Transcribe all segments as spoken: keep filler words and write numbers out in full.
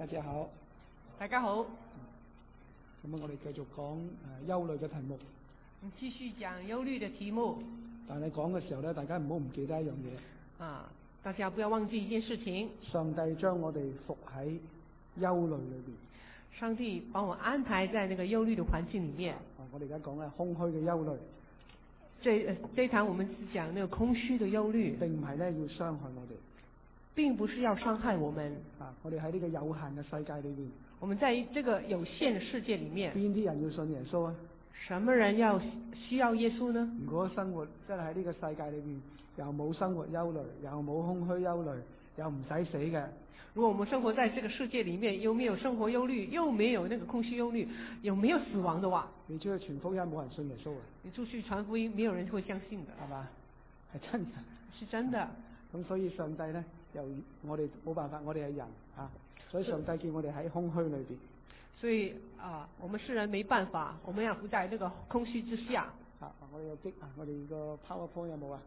大家好， 大家好。 咁我哋繼續講誒憂慮嘅題目。 我們繼續講憂慮的題目。 但係講嘅時候咧，大家唔好唔記得一樣嘢。 啊，大家不要忘記一件事情。 上帝將我哋伏喺憂慮裏邊。 上帝幫我安排在那個憂慮的環境裡面。 啊，我哋而家講咧空虛嘅憂慮。 這這一堂我們是講那個空虛的憂慮。 並唔係咧要傷害我哋。 並不是要傷害我們。 啊，我哋喺呢個有限嘅世界裏邊。 我們在這個有限的世界裡面。 邊啲人要信耶穌啊？ 什麼人要需要耶穌呢？ 如果生活真係喺呢個世界裏邊，又冇生活憂慮，又冇空虛憂慮，又唔使死嘅。 如果我們生活在這個世界裡面，又沒有生活憂慮，又沒有那個空虛憂慮，又沒有死亡的話， 你出去傳福音冇人信耶穌啊？ 你出去傳福音，沒有人會相信的， 係嘛？係真嘅。 是真的。 咁所以上帝咧，又我哋冇辦法，我哋係人啊，所以上帝叫我哋喺空虛裏邊。 所以啊，我們世人沒辦法，我們要活在那個空虛之下。 啊，我哋有激啊，我哋個 PowerPoint 有冇啊？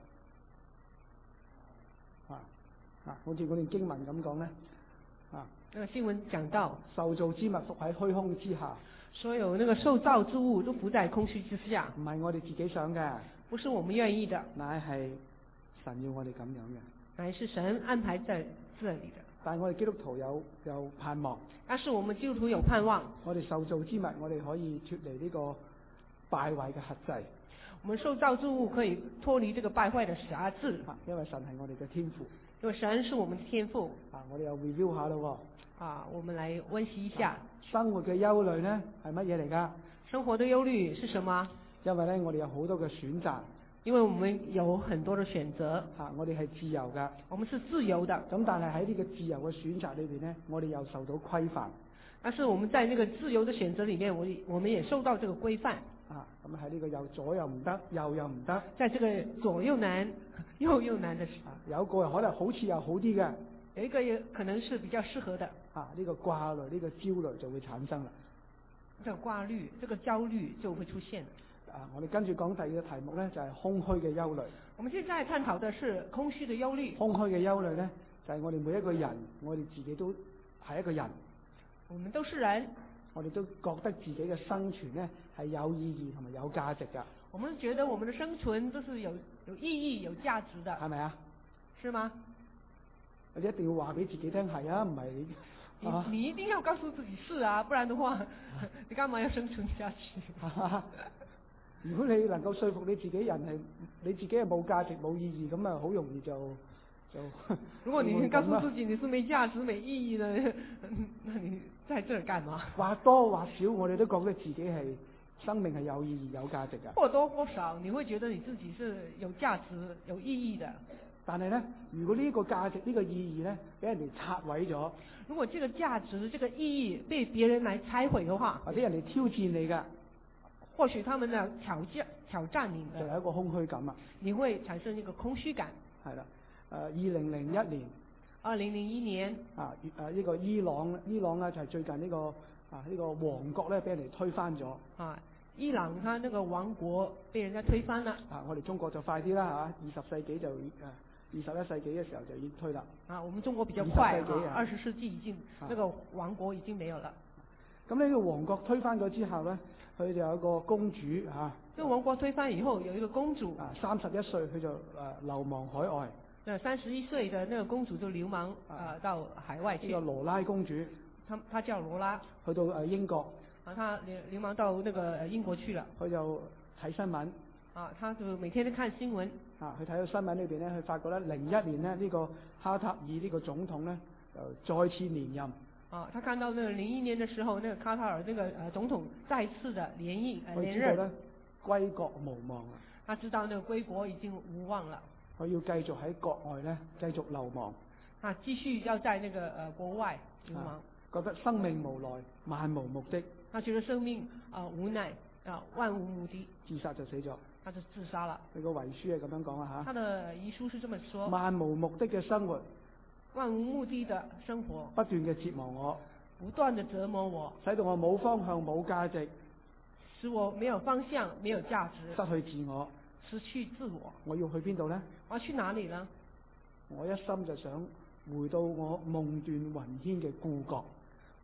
啊啊，好似嗰段經文咁講咧，啊， 那個新聞講到， 受造之物伏喺虛空之下， 所有那個受造之物都伏在空虛之下。 唔係我哋自己想嘅， 不是我們願意的， 乃係神要我哋咁樣嘅， 乃是神安排在這裡的。 但係我哋基督徒有有盼望， 但是我們基督徒有盼望， 我哋受造之物，我哋可以脫離呢個敗壞嘅轄制。 我們受造之物可以脫離這個敗壞的轄制， 啊，因為神係我哋嘅天父。 因為神是我們的天父。 啊，我哋又 review 下咯喎。 啊，我們來溫習一下。 生活嘅憂慮咧係乜嘢嚟㗎？ 生活的憂慮是什麼？ 因為咧，我哋有好多嘅選擇。 因為我們有很多的選擇。 啊，我哋係自由㗎。 我們是自由的。 咁但係喺呢個自由嘅選擇裏邊咧，我哋又受到規範。 但是我們在那個自由的選擇裡面，我我們也受到這個規範。 啊，咁喺呢個右左又唔得，右又唔得。 在這個左又難，右又難的時候， 啊，有個人可能好似又好啲嘅， 有一個也可能是比較適合的。 啊，呢個掛慮、呢個焦慮就會產生啦。 這個掛慮、這個焦慮就會出現。 啊，我哋跟住講第二個題目咧，就係空虛嘅憂慮。 我們現在探討的是空虛的憂慮。 空虛嘅憂慮咧，就係我哋每一個人，我哋自己都係一個人。 我們都是人。 我哋都覺得自己嘅生存咧係有意義同埋有價值㗎。 我們覺得我們的生存都是有有意義、有價值的， 係咪啊？ 是嗎？ 我哋一定要話俾自己聽係啊，唔係你、啊、你一定要告訴自己是啊，不然的話，你幹嘛要生存下去？ 如果你能夠說服你自己人係你自己係冇價值、冇意義，咁啊好容易就就。 如果你告訴自己你是沒價值、沒意義的，那你在這兒幹嘛？ 或多或少，我哋都覺得自己係生命係有意義、有價值嘅。 或多或少，你會覺得你自己是有價值、有意義的。 但係咧，如果呢個價值、呢個意義咧，俾人哋拆毀咗， 如果這個價值、這個意義被別人來拆毀的話， 或者人哋挑戰你嘅， 或許他們呢挑戰挑戰你的， 就有一個空虛感啊！ 你會產生一個空虛感。 係啦，誒二零零一年， 二零零一年啊誒呢個伊朗，伊朗咧就係最近呢個啊呢個王國咧俾人哋推翻咗。 啊，伊朗他那個王國被人家推翻了。啊， 我哋中國就快啲啦嚇，二十世紀就誒二十一世紀嘅時候就已經推啦。啊， 我們中國比較快啊，二十世紀已經那個王國已經沒有了。 咁呢個王國推翻咗之後咧，佢就有一個公主嚇。呢個王國推翻以後有一個公主。啊， 三十一歲佢就誒流亡海外。 那三十一歲的那個公主就流亡啊到海外去。 呢個羅拉公主。 她她叫羅拉。去到誒英國。 啊，她流流亡到那個英國去了。 佢就睇新聞。 啊，她就每天都看新聞。啊， 佢睇到新聞裏邊咧，佢發覺咧零一年咧呢個卡塔爾呢個總統咧就再次連任。 啊，他看到那個零一年的時候，那個卡塔爾那個呃總統再次的連任呃連任。佢知道咧歸國無望啊。他知道那個歸國已經無望了。 佢要繼續喺國外咧繼續流亡。 啊，繼續要在那個呃國外流亡。 覺得生命無奈，漫無目的。 他覺得生命啊、呃、無奈啊萬無目的。 自殺就死咗。 他就自殺了。 佢個遺書係咁樣講啊嚇。 他的遺書是這麼說。 漫無目的嘅生活。 漫無目的的生活。 不斷嘅折磨我。 不斷的折磨我。 使到我冇方向冇價值。 使我沒有方向沒有價值。 失去自我。 失去自我。 我要去邊度呢？ 我要去哪裡呢？ 我一心就想回到我夢斷雲天嘅故國。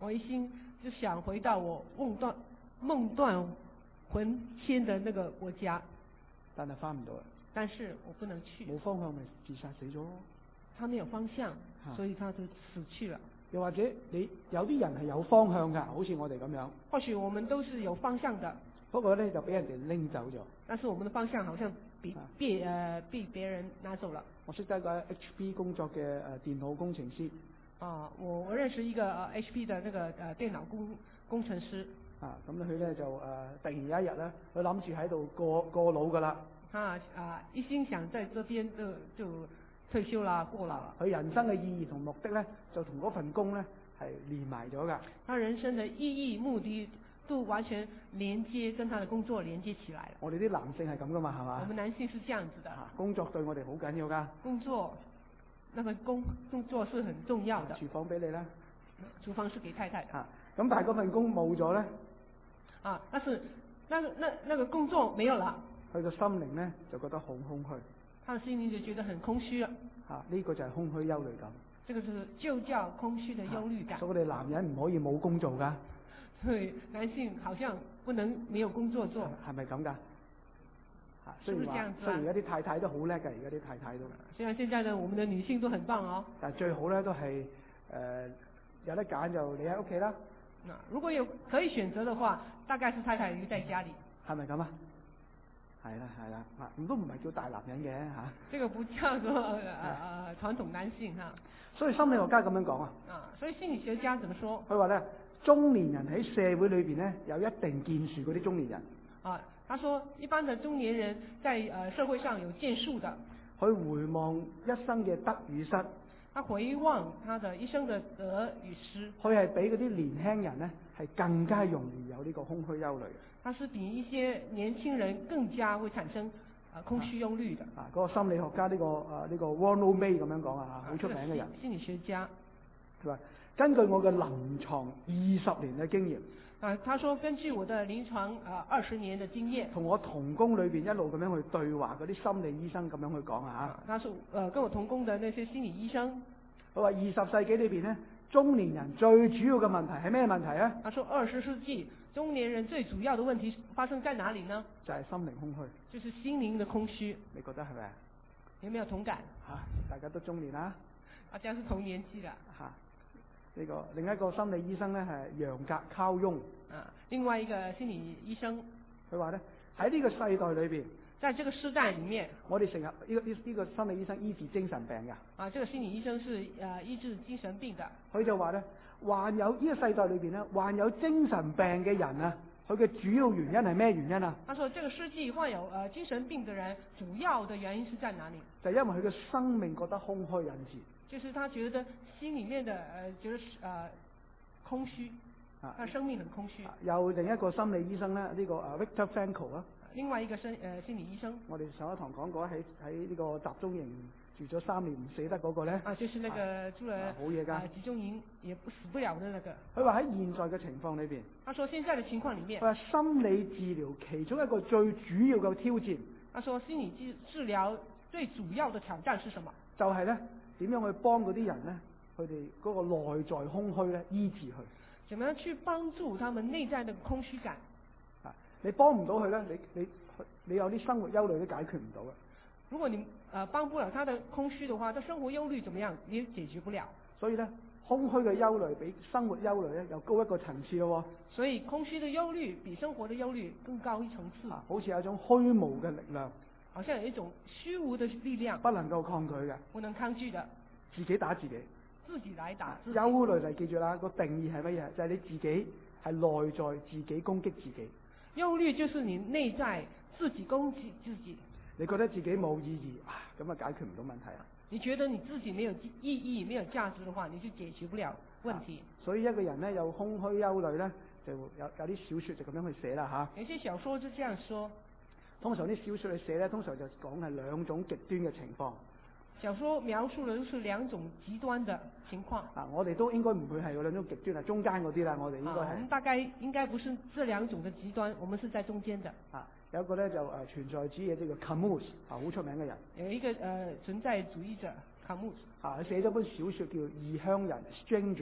我一心就想回到我夢斷夢斷魂牽的那個國家， 但係翻唔到啦。 但是我不能去。 冇方向咪自殺死咗。 他沒有方向，所以他就死去了。 又或者你有啲人係有方向㗎，好似我哋咁樣。 或許我們都是有方向的， 不過咧就俾人哋拎走咗。 但是我們的方向好像被被誒被別人拿走了。 我識得一個 H P 工作嘅誒電腦工程師。 啊，我我認識一個 H P 的那個誒電腦工工程師。 啊，咁佢咧就誒、呃、突然有一日咧，佢諗住喺度過過老㗎啦。啊啊，一心想在這邊就就退休啦，過老啦。 佢人生嘅意義同目的咧，就同嗰份工咧係連埋咗㗎。 他人生嘅意義目的都完全連接，跟他的工作連接起來了。 我哋啲男性係咁㗎嘛，係嘛？ 我們男性是這樣子的。 啊，工作對我哋好緊要㗎。 工作，那麼工工作是很重要的。 廚房俾你啦。 廚房是給太太的。 啊，咁但係嗰份工冇咗咧。 啊，但是那個那那個工作沒有了。 佢個心靈咧就覺得好空虛。 他的心靈就覺得很空虛啊。 啊，呢個就係空虛憂慮感。 這個是就叫空虛的憂慮感。 所以我哋男人唔可以冇工做㗎。 對，男性好像不能沒有工作做。 係咪咁㗎？啊， 是不是這樣子啊？ 雖然而家啲太太都好叻㗎，而家啲太太都。 雖然現在呢，我們的女性都很棒哦。 但係最好咧都係誒、呃、有得揀就你喺屋企啦。 嗱，如果有可以選擇的話，大概是太太留在家裡。係咪咁啊？係啦係啦，啊咁都唔係叫大男人嘅嚇。 這個不叫做誒誒傳統男性嚇。 所以心理學家咁樣講啊。 啊，所以心理學家怎麼說？ 佢話咧，中年人喺社會裏邊咧有一定建樹嗰啲中年人。 啊，他說一般的中年人在誒社會上有建樹的。 佢回望一生嘅得與失。 他回望他的一生的得與失。 佢係比嗰啲年輕人咧係更加容易有呢個空虛憂慮。 他是比一些年輕人更加會產生啊空虛憂慮的。 啊，嗰、那個心理學家呢、這個啊呢、這個 Ronald May 咁樣講啊，好出名嘅人。 心理學家。 佢話：根據我嘅臨床二十年嘅經驗。 啊，他說根據我的臨床啊二十年的經驗。同我同工裏邊一路咁樣去對話嗰啲心理醫生咁樣去講啊嚇。 他說：呃，跟我同工的那些心理醫生。 佢話二十世紀裏邊咧，中年人最主要嘅問題係咩問題啊？ 他說二十世紀中年人最主要的問題發生在哪裡呢？ 就係心靈空虛。 就是心靈的空虛。 你覺得係咪啊？ 有沒有同感？ 嚇、啊，大家都中年啦。 大家是同年紀的。 嚇、啊，呢、這個另一個心理醫生咧係楊格溝翁。 啊，另外一個心理醫生， 佢話咧喺呢個世代裏邊。 在這個時代裡面， 我哋成日呢個呢呢個心理醫生醫治精神病㗎。 啊，這個心理醫生是誒、呃、醫治精神病的。 佢就話咧，患有呢個世代裏邊咧，患有精神病嘅人啊，佢嘅主要原因係咩原因啊？他說：這個世紀患有誒、呃、精神病嘅人，主要的原因是在哪裡？ 就係因為佢嘅生命覺得空虛引致。 就是他覺得心裡面的誒、呃，就是誒、呃、空虛，啊，他生命很空虛。 有另一個心理醫生咧，呢、這個誒 Viktor Frankl 啊。 另外一個心誒、呃、心理醫生， 我哋上一堂講過喺喺呢個集中營住咗三年唔死得嗰個咧。 啊，就是那個住了好嘢㗎。 集中營也不死不了的那個。 佢話喺現在嘅情況裏邊。 他說現在的情況裡面。 佢話心理治療其中一個最主要嘅挑戰。 他說心理治治療最主要的挑戰是什麼？ 就係咧點樣去幫嗰啲人咧，佢哋嗰個內在空虛咧醫治佢。 怎麼樣去幫助他們內在的空虛感？ 啊，你幫唔到佢咧，你你你有啲生活憂慮都解決唔到嘅。 如果你誒、呃、幫不了他的空虛的話，他生活憂慮怎麼樣，你也解決不了。 所以咧，空虛嘅憂慮比生活憂慮咧又高一個層次咯。 所以空虛的憂慮比生活的憂慮更高一層次。 啊，好似有一種虛無嘅力量。 好像有一種虛無的力量。 不能夠抗拒嘅。 不能抗拒的。 自己打自己。 自己來打自己。 憂慮就記住啦，個定義係乜嘢？就係、是、你自己係內在自己攻擊自己。 憂慮就是你內在自己攻擊自己。 你覺得自己冇意義啊，咁啊解決唔到問題啊。 你覺得你自己沒有意義、沒有價值的話，你就解決不了問題。 啊、所以一個人咧有空虛憂慮咧，就有有啲小說就咁樣去寫啦吓。 有些小說就這樣說。 通常啲小說去寫咧，通常就講係兩種極端嘅情況。 小說描述嘅都是兩種極端嘅情況。 啊，我哋都應該唔會係嗰兩種極端啊，中間嗰啲啦，我哋應該係。 啊，我們大概應該不是這兩種嘅極端，我們是在中間的。 啊，有一個咧就誒、呃、存在主義嘅呢個 Camus 啊，好出名嘅人。 有一個誒、呃、存在主義者 Camus 啊，佢寫咗本小說叫《異鄉人》Stranger。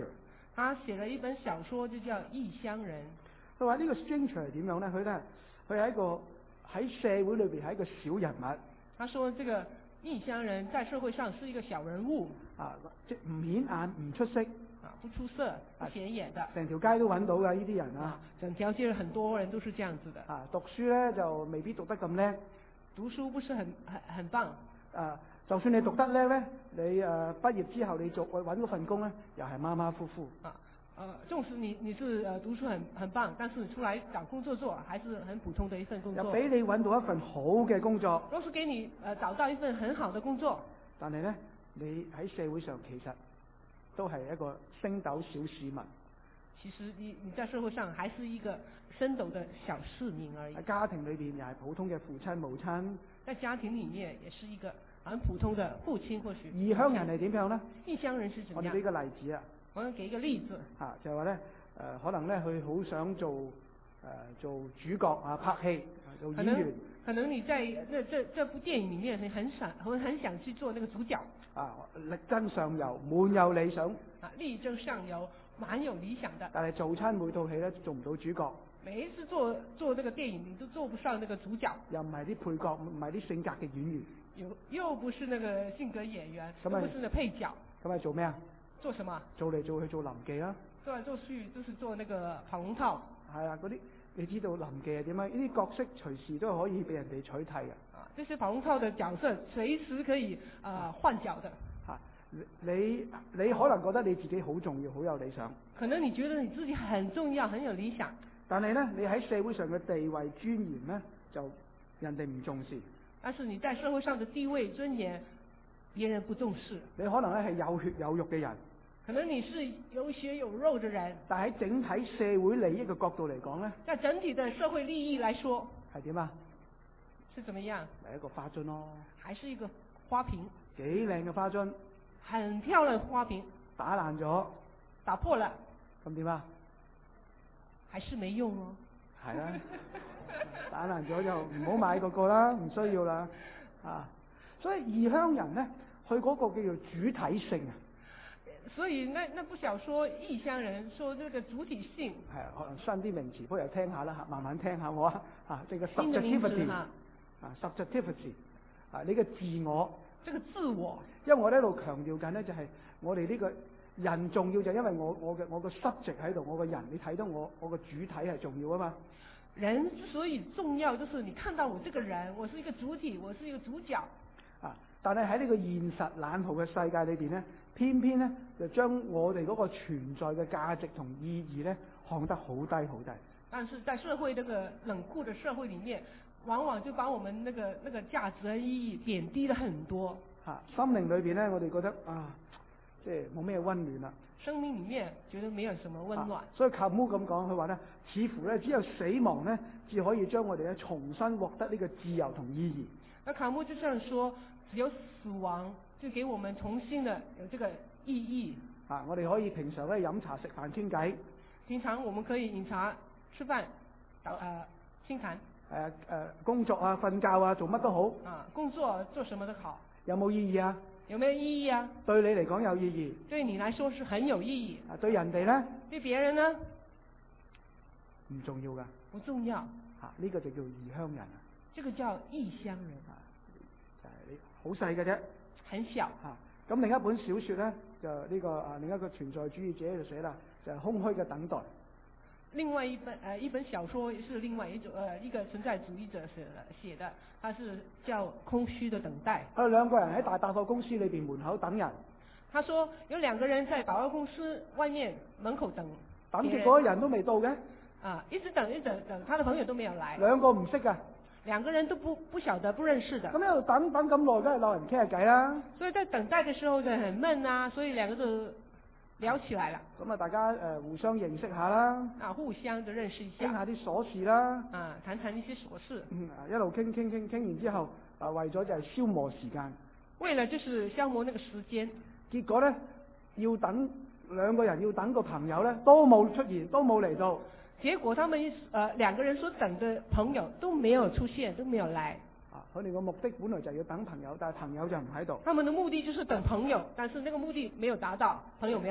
他寫了一本小說，就叫《異鄉人》。 佢話呢個 stranger 係點樣咧？佢咧佢係一個喺社會裏邊係一個小人物。 他說：這個異鄉人在社會上是一個小人物。啊， 即唔顯眼、唔出色。 啊，不出色，不顯眼的。 成條街都揾到㗎呢啲人啊！ 整條街很多人都是這樣子的。 啊，讀書咧就未必讀得咁叻。 讀書不是很很很棒。啊， 就算你讀得叻咧，你誒、呃、畢業之後你做揾嗰份工咧，又係馬馬虎虎。 啊，呃，縱使你你是誒讀書很很棒，但是你出來找工作做，還是很普通的一份工作。 又俾你揾到一份好嘅工作。 若是給你誒、呃、找到一份很好的工作， 但係咧，你喺社會上其實都係一個升斗小市民。 其實你你在社會上還是一個升斗的小市民而已。 喺家庭裏邊又係普通嘅父親母親。在家庭裡面也是一個很普通的父親或許。 異鄉人係點樣呢？ 異鄉人是怎樣？ 我哋俾個例子啊。 我要給一個例子。 啊，就係話咧，誒、呃，可能咧佢好想做誒、呃、做主角啊，拍戲做演員。 可能你在這這這部電影裡面，你很想很很想去做那個主角。啊， 力爭上游，滿有理想。 啊，力爭上游，蠻有理想的。 但係做親每套戲咧，做唔到主角。 每一次做做這個電影，你都做不上那個主角。 又唔係啲配角，唔係啲性格嘅演員。 又又不是那個性格演員，又不是那個配角。 咁係做咩啊？ 做什麼？ 做嚟做去做臨記啦。 做來做去都是做那個跑龍套。係啊，嗰啲你知道臨記係點樣？呢啲角色隨時都可以俾人哋取替嘅。 啊，這些跑龍套嘅角色隨時可以啊換角的。 嚇、啊，你你可能覺得你自己好重要，好有理想。 可能你覺得你自己很重要，很有理想。 但係咧，你喺社會上嘅地位尊嚴咧，就人哋唔重視。 但是你在社會上的地位尊嚴，別人不重視。 你可能咧係有血有肉嘅人。 可能你是有血有肉嘅人。但喺整體社會利益嘅角度嚟講咧， 在整體的社會利益來說， 係點啊？ 是怎麼樣？ 係一個花樽咯。 還是一個花瓶？ 幾靚嘅花樽。 很漂亮嘅花瓶。 打爛咗。 打破了。 咁點啊？ 還是沒用哦。 係啦，打爛咗就唔好買嗰個啦，唔需要啦。啊，所以異鄉人咧，佢嗰個叫做主體性啊。 所以那那部小說《異鄉人》說這個主體性。係啊，可能新啲名詞，不如聽下啦嚇，慢慢聽下我啊。啊，這個 subjectivity 啊 subjectivity 啊，你嘅自我。 這個自我。因為我喺度強調緊咧，就係我哋呢個人重要就係因為我我嘅我個 subject 喺度，我個人你睇到我我個主體係重要啊嘛。 人之所以重要，就是你看到我這個人，我是一個主體，我是一個主角。 啊，但係喺呢個現實冷酷嘅世界裏邊咧，偏偏咧就將我哋嗰個存在嘅價值同意義咧看得好低好低。 但是在社會這個冷酷的社會裡面，往往就把我們那個那個價值和意義貶低了很多。 啊，心靈裏邊咧，我哋覺得啊，即係冇咩溫暖啦。 生命裡面覺得沒有什麼溫暖。啊、所以卡姆咁講，佢話咧，似乎咧只有死亡咧，至可以將我哋咧重新獲得呢個自由同意義。 那卡姆就這樣說，只有死亡就給我們重新的有這個意義。 啊，我哋可以平常咧飲茶食飯傾偈。 平常我們可以飲茶吃飯，誒傾談。誒誒、 呃，工作啊、瞓覺啊，做乜都好。 啊，工作做什麼都好。 有冇意義啊？ 有沒有意義啊？ 對你嚟講有意義。 對你來說是很有意義。 啊，對人哋咧？ 對別人呢？ 唔重要噶。 不重要。 吓、啊，呢、這個就叫異鄉人啊。 這個叫異鄉人啊，就係你好細嘅啫。 很小。吓、啊， 咁另一本小說咧，就呢、這個啊另一個存在主義者就寫啦，就係、是、空虛嘅等待。 另外一本誒、呃、一本小說是另外一種誒、呃、一個存在主義者寫的寫的，它是叫空虛的等待。 啊，兩個人喺大百貨公司裏邊門口等人。 他說有兩個人在百貨公司外面門口等。 等結果人都未到嘅。 啊，一直等一直等，等，他的朋友都沒有來。 兩個唔識噶。 兩個人都不不曉得不認識的。咁喺度等等咁耐，梗係鬧人傾下偈啦。 所以在等待嘅時候就很悶啊，所以兩個就聊起來了。咁啊， 大家誒、呃、互相認識下啦。 啊，互相就認識一下。 傾下啲瑣事啦。 啊，談談一些瑣事。 嗯，一路傾傾傾傾完之後，啊為咗就係消磨時間。 為了就是消磨那個時間。 結果咧，要等兩個人要等個朋友咧，都冇出現，都冇嚟到。 結果他們誒、呃、兩個人所等的朋友都沒有出現，都沒有來。 啊，佢哋個目的本來就要等朋友，但係朋友就唔喺度。 他們的目的就是等朋友，但是那個目的沒有達到，朋友沒有來。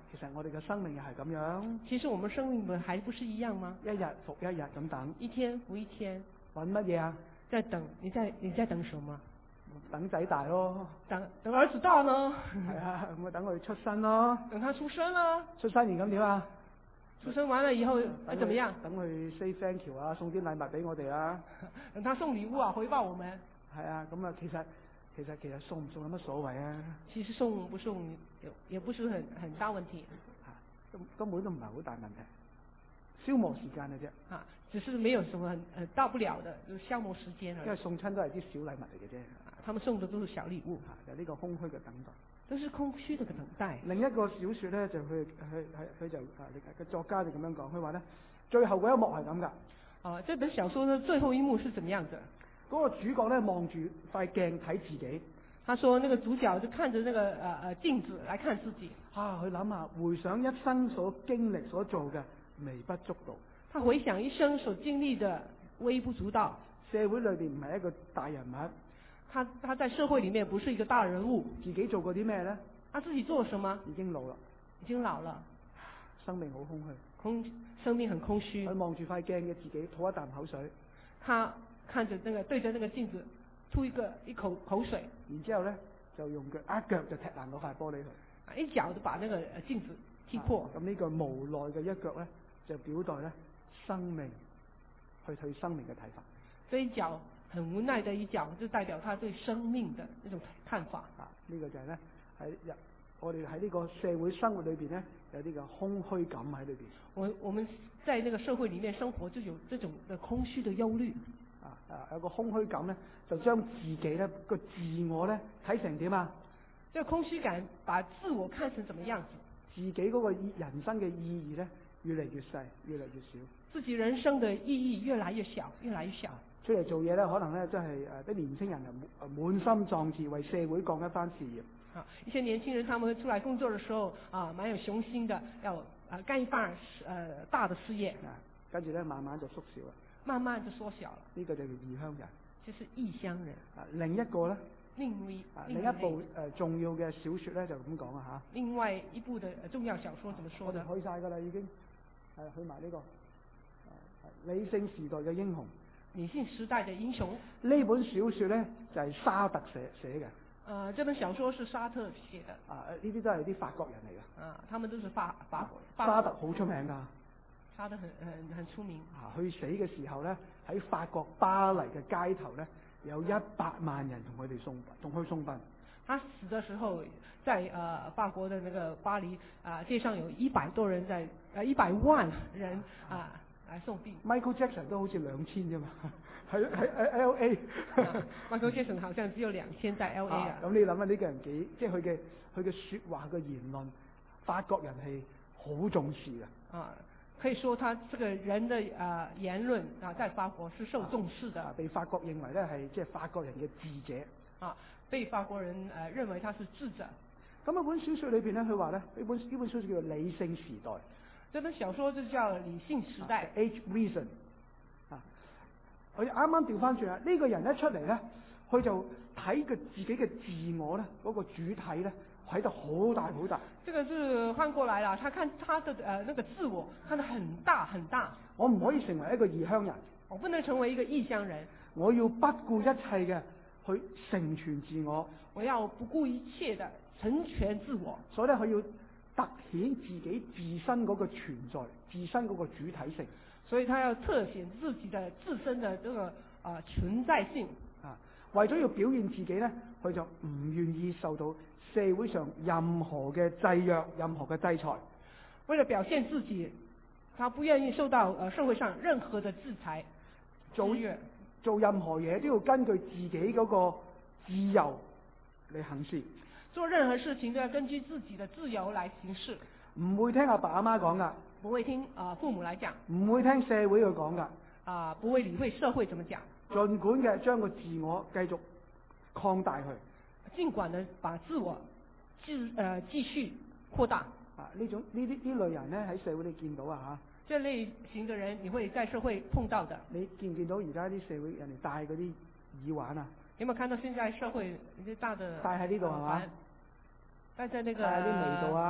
其實我哋嘅生命又係咁樣。 其實我們生命本還不是一樣嗎？ 一日復一日咁等。 一天復一天。 揾乜嘢啊？ 在等，你在你在等什麼？ 等仔大咯。 等等兒子大呢？ 係啊，咁啊等佢出生咯。 等他出生啦。 出生完咁點啊？ 出生完了以後，哎，怎麼樣？ 等佢 say thank you 啊，送啲禮物俾我哋啊。 等他送禮物啊，回報我們。 係啊，咁啊，其實其實其實送唔送有乜所謂啊？ 其實送不送也也不是很很大問題。 根根本都唔係好大問題，消磨時間嘅啫。 啊，只是沒有什麼很很大不了的，就是消磨時間而已。 因為送親都係啲小禮物嚟嘅啫。 他們送的都是小禮物。 啊，就呢個空虛嘅等待。 都是空虛的等待。 另一個小説咧，就佢佢佢佢就啊，個作家就咁樣講，佢話咧，最後嗰一幕係咁噶。 啊，這本小說呢，最後一幕是怎麼樣子？ 嗰個主角咧望住塊鏡睇自己。 他說：那個主角就看着那個呃呃鏡子來看自己。 啊，佢諗下，回想一生所經歷所做嘅微不足道。 他回想一生所經歷的微不足道。 社會裏邊唔係一個大人物。 他他在社會裡面不是一個大人物。 自己做過啲咩咧？ 他自己做什麼？ 已經老啦。 已經老了。 生命好空虛。 空，生命很空虛。 佢望住塊鏡嘅自己，吐一啖口水。 他看着那個對着那個鏡子，吐一個一口口水。然之後咧，就用腳一腳就踢爛嗰塊玻璃佢。 一腳就把那個鏡子踢破。 咁呢、啊、個無奈嘅一腳咧，就表代咧生命去對生命嘅睇法。 這一腳很無奈的一腳，就代表他對生命的那種看法。 啊，呢、這個就係咧喺日我哋喺呢個社會生活裏邊咧，有啲嘅空虛感喺裏邊。 我我們在那個社會裡面生活，就有這種的空虛的憂慮。 啊啊，有個空虛感咧，就將自己咧個自我咧睇成點啊？ 這個空虛感把自我看成怎麼樣子？ 自己嗰個人生嘅意義咧，越嚟越細，越嚟越少。 自己人生嘅意義越來越小，越來越小。 出嚟做嘢咧，可能咧真係誒啲年輕人啊滿心壯志，為社會幹一番事業。 啊，一些年輕人，他們出來工作的時候啊，蠻有雄心的，要啊幹一番呃大的事業。 啊，跟住咧慢慢就縮小啦。 慢慢就縮小了。 呢個就叫異鄉人。 就是異鄉人。 啊，另一個咧。 另一啊，另一部誒、呃、重要嘅小説咧就咁講啊嚇。 另外一部嘅重要小說怎麼說呢？ 我哋去晒㗎啦已經，係去埋呢、這個、啊、理性時代嘅英雄。 理性時代嘅英雄。 呢本小説咧就係、是、沙特寫寫嘅。 啊、呃，這本小說是沙特寫的。 啊，呢啲都係啲法國人嚟嘅。 啊，他們都是法法國。 沙特好出名㗎。 沙特很很很出名。 啊，去死嘅時候咧，喺法國巴黎嘅街頭咧。有一百萬人同佢哋送，同佢送殯。 他死的時候，在呃法國的那個巴黎啊、呃、街上有一百多人在，呃一百萬人啊、呃、來送殯。 Michael Jackson 都好似兩千啫嘛，喺喺喺 L A。 Michael Jackson 好像只有兩千在 L A 啊。 咁、啊、你諗下呢個人幾，即係佢嘅佢嘅説話嘅言論，法國人係好重視嘅。 啊。可以說他這個人的啊、呃、言論啊，在法國是受重視的， 啊、被法國認為咧係即係法國人嘅智者， 啊，被法國人誒、呃、認為他是智者。 咁一本小説裏邊咧，佢話咧呢本呢本書叫做《理性時代》。 這本小說就叫《理性時代》。 啊、Age Reason。啊，佢啱啱調翻轉啦，呢、這個人一出嚟咧，佢就睇佢自己嘅自我咧，嗰、那個主體咧。睇得好大好大， 這個是換過來了。他看他的呃那個自我看得很大很大。 我唔可以成為一個異鄉人， 我不能成為一個異鄉人。 我要不顧一切嘅去成全自我， 我要不顧一切的成全自我。 所以咧，佢要凸顯自己自身嗰個存在，自身嗰個主體性。 所以他要凸顯自己的自身的這個啊、呃、存在性。 啊，為咗要表現自己咧，佢就唔願意受到社會上任何嘅制約，任何嘅制裁。 為了表現自己，他不願意受到呃社會上任何的制裁。 做做任何嘢都要根據自己嗰個自由嚟行事。 做任何事情都要根據自己的自由來行事。 唔會聽阿爸阿媽講噶。 不會聽啊、呃、父母來講。 唔會聽社會去講噶。 啊，不會理會社會怎麼講。盡管嘅將個自我繼續擴大佢。 盡管呢，把自我繼呃繼續擴大。 啊，呢種呢啲呢類人咧喺社會你見到啊嚇。 這類型嘅人，你會在社會碰到的。 你見唔見到而家啲社會人哋戴嗰啲耳環啊？ 有冇看到現在社會啲大的？ 戴喺呢度係嘛？ 戴在那個。 戴喺啲眉度啊，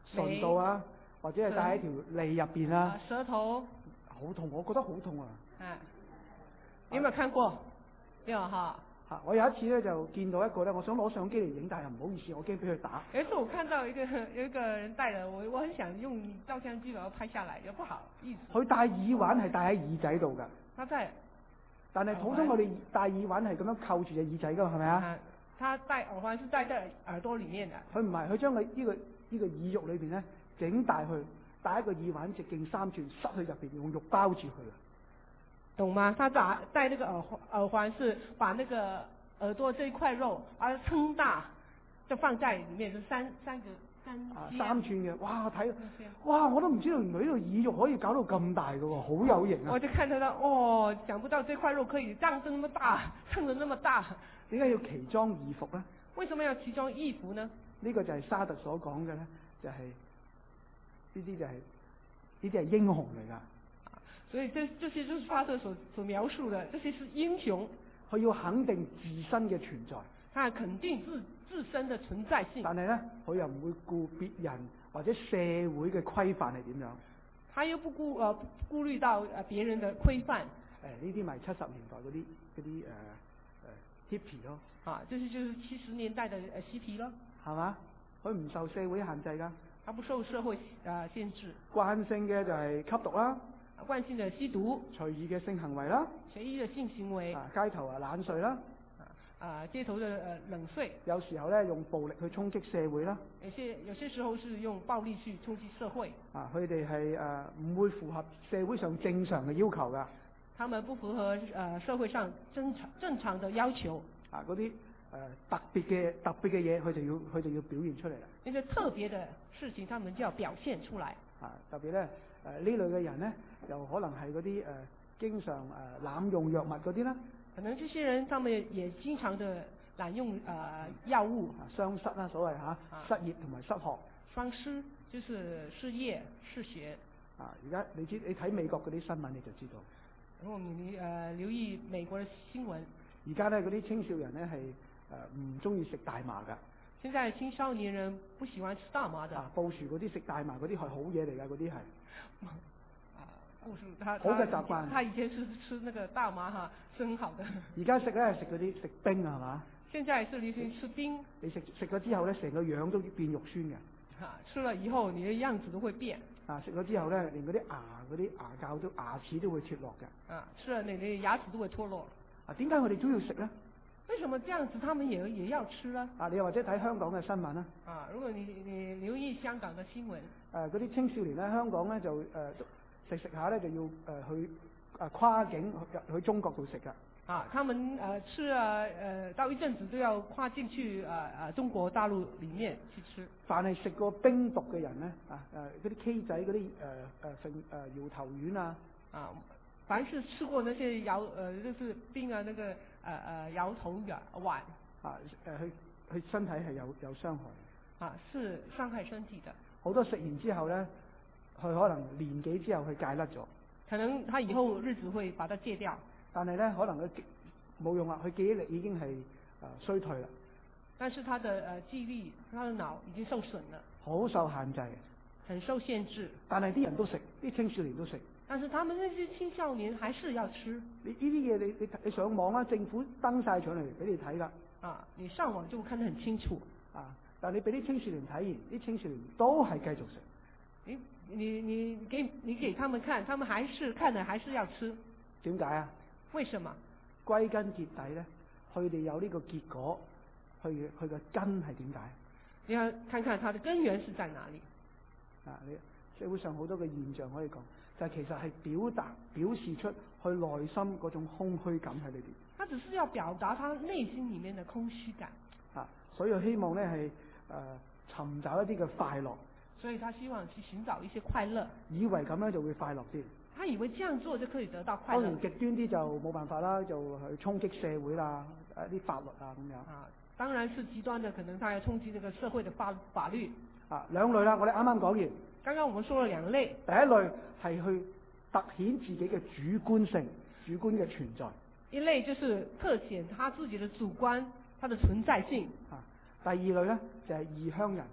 唇度啊，或者係戴喺條脷入邊啊， 啊，舌頭， 好痛，我覺得好痛啊！ 啊，你有冇看過？有哈。 嚇！我有一次咧就見到一個咧，我想攞相機嚟影，但係唔好意思，我驚俾佢打。 有一次我看到一個有一個人戴了，我我很想用照相機把它拍下來，又不好意思。 佢戴耳環係戴喺耳仔度㗎。 他戴。 但係普通我哋戴耳環係咁樣扣住隻耳仔㗎，係咪啊？ 他戴耳環是戴在耳朵裡面嘅。佢唔係，佢將佢呢個呢個耳肉裏邊咧整大佢，戴一個耳環直徑三寸，塞去入邊，用肉包住佢。 懂嗎？他戴戴那個耳耳環是把那個耳朵這一塊肉，把它撐大，就放在裡面，就三三個三。 啊，三寸嘅，哇睇，哇我都唔知道原來呢度耳肉可以搞到咁大嘅喎，好有型啊！ 我就看到，哦，想不到這塊肉可以脹得那麼大，撐得那麼大。 點解要奇裝異服咧？ 為什麼要奇裝異服呢？ 呢個就係沙特所講嘅咧，就係呢啲就係呢啲係英雄嚟㗎。 所以這這些就是沙特所所描述的，這些是英雄。 佢要肯定自身嘅存在， 他肯定自自身的存在性。 但係咧，佢又唔會顧別人或者社會嘅規範係點樣。 他又不顧呃顧慮到呃別人的規範。誒， 呢啲咪七十年代嗰啲嗰啲誒誒 hippie 咯。啊， 就是就是七十年代的誒嬉皮咯。 係嘛？佢唔受社會限制㗎。 他不受社會啊、呃、限制。 慣性嘅就係吸毒啦。 慣性的吸毒。 隨意嘅性行為啦。 隨意嘅性行為。 啊，街頭啊懶睡啦。 啊，街頭的呃冷睡。 有時候咧用暴力去衝擊社會啦。 有些有些時候是用暴力去衝擊社會。啊， 佢哋係誒唔會符合社會上正常嘅要求㗎。 他們不符合誒、呃、社會上正常正常的要求。啊， 嗰啲誒特別嘅特別嘅嘢，佢就要佢就要表現出嚟啦。 那些特別的事情，他們就要表現出來。 啊，特別咧誒呢、呃、類嘅人咧，又可能係嗰啲誒經常誒、呃、濫用藥物嗰啲啦。 可能這些人，他們也經常的濫用誒、呃、藥物。啊， 雙失啦，所謂嚇、啊，失業同埋失學。 雙失就是失業失學。 啊，而家你知你睇美國嗰啲新聞你就知道。 如果你誒、呃、留意美國嘅新聞。 而家咧嗰啲青少年咧係誒唔中意食大麻㗎。 現在青少年人不喜歡吃大麻的。啊， 布殊嗰啲食大麻嗰啲係好嘢嚟㗎，嗰啲係。 布殊他好嘅習慣。 他以前是吃那個大麻哈，是很好的。 而家食咧係食嗰啲食冰啊，係嘛？ 現在是流行吃冰。 你食食咗之後咧，成個樣都變肉酸嘅。 嚇、啊，吃了以後你的樣子都會變。啊， 食咗之後咧，連嗰啲牙嗰啲牙膠都牙齒都會脫落嘅。 啊，吃了你的牙齒都會脫落。 啊，點解佢哋都要食咧？ 為什麼這樣子他們也也要吃呢？ 啊，你又或者睇香港嘅新聞啦。 啊，如果你你留意香港嘅新聞。誒， 嗰啲青少年咧，香港咧就誒食食下咧就要誒、呃、去誒跨境去去中國度食㗎。 啊，他們誒、呃、吃啊誒、呃、到一陣子都要跨境去啊啊、呃、中國大陸裡面去吃。凡係食過冰毒嘅人咧，啊誒嗰啲 K 仔嗰啲誒誒食誒搖頭丸啊。啊。凡是吃過那些搖，呃，就是冰啊，那個，呃呃搖頭丸，啊，誒，佢佢身體係有有傷害，啊，是傷害身體的。好多食完之後咧，佢可能年幾之後佢戒甩咗。可能他以後日子會把它戒掉。但係咧，可能佢冇用啦，佢記憶力已經係誒、呃、衰退啦。但是他的誒、呃、記憶力，他的腦已經受損了。好受限制。很受限制。但係啲人都食，啲青少年都食。但是他們那些青少年還是要吃。你呢啲嘢，你你你上網啦，政府登晒上嚟俾你睇噶。啊，你上網就看得很清楚。啊，但係你俾啲青少年睇完，啲青少年都係繼續食。你你你給你給他們看，他們還是看了還是要吃。點解啊？為什麼？歸根結底咧，佢哋有呢個結果，佢佢嘅根係點解？你要看看它的根源是在哪裏。啊，你社會上好多嘅現象可以講。就其實係表達表示出佢內心嗰種空虛感喺裏邊。他只是要表達他內心裡面的空虛感。啊，所以我希望咧係誒尋找一啲嘅快樂。所以他希望去尋找一些快樂。以為咁樣就會快樂啲。他以為這樣做就可以得到快樂。當然極端啲就冇辦法啦，就去衝擊社會啦，誒啲法律啊咁樣。啊，當然是極端的，可能他要衝擊這個社會的法法律。啊，兩類啦，我哋啱啱講完。剛剛我們說了兩類，第一類係去凸顯自己嘅主觀性、主觀嘅存在。一類就是凸顯他自己的主觀，他的存在性。啊，第二類咧就係異鄉人，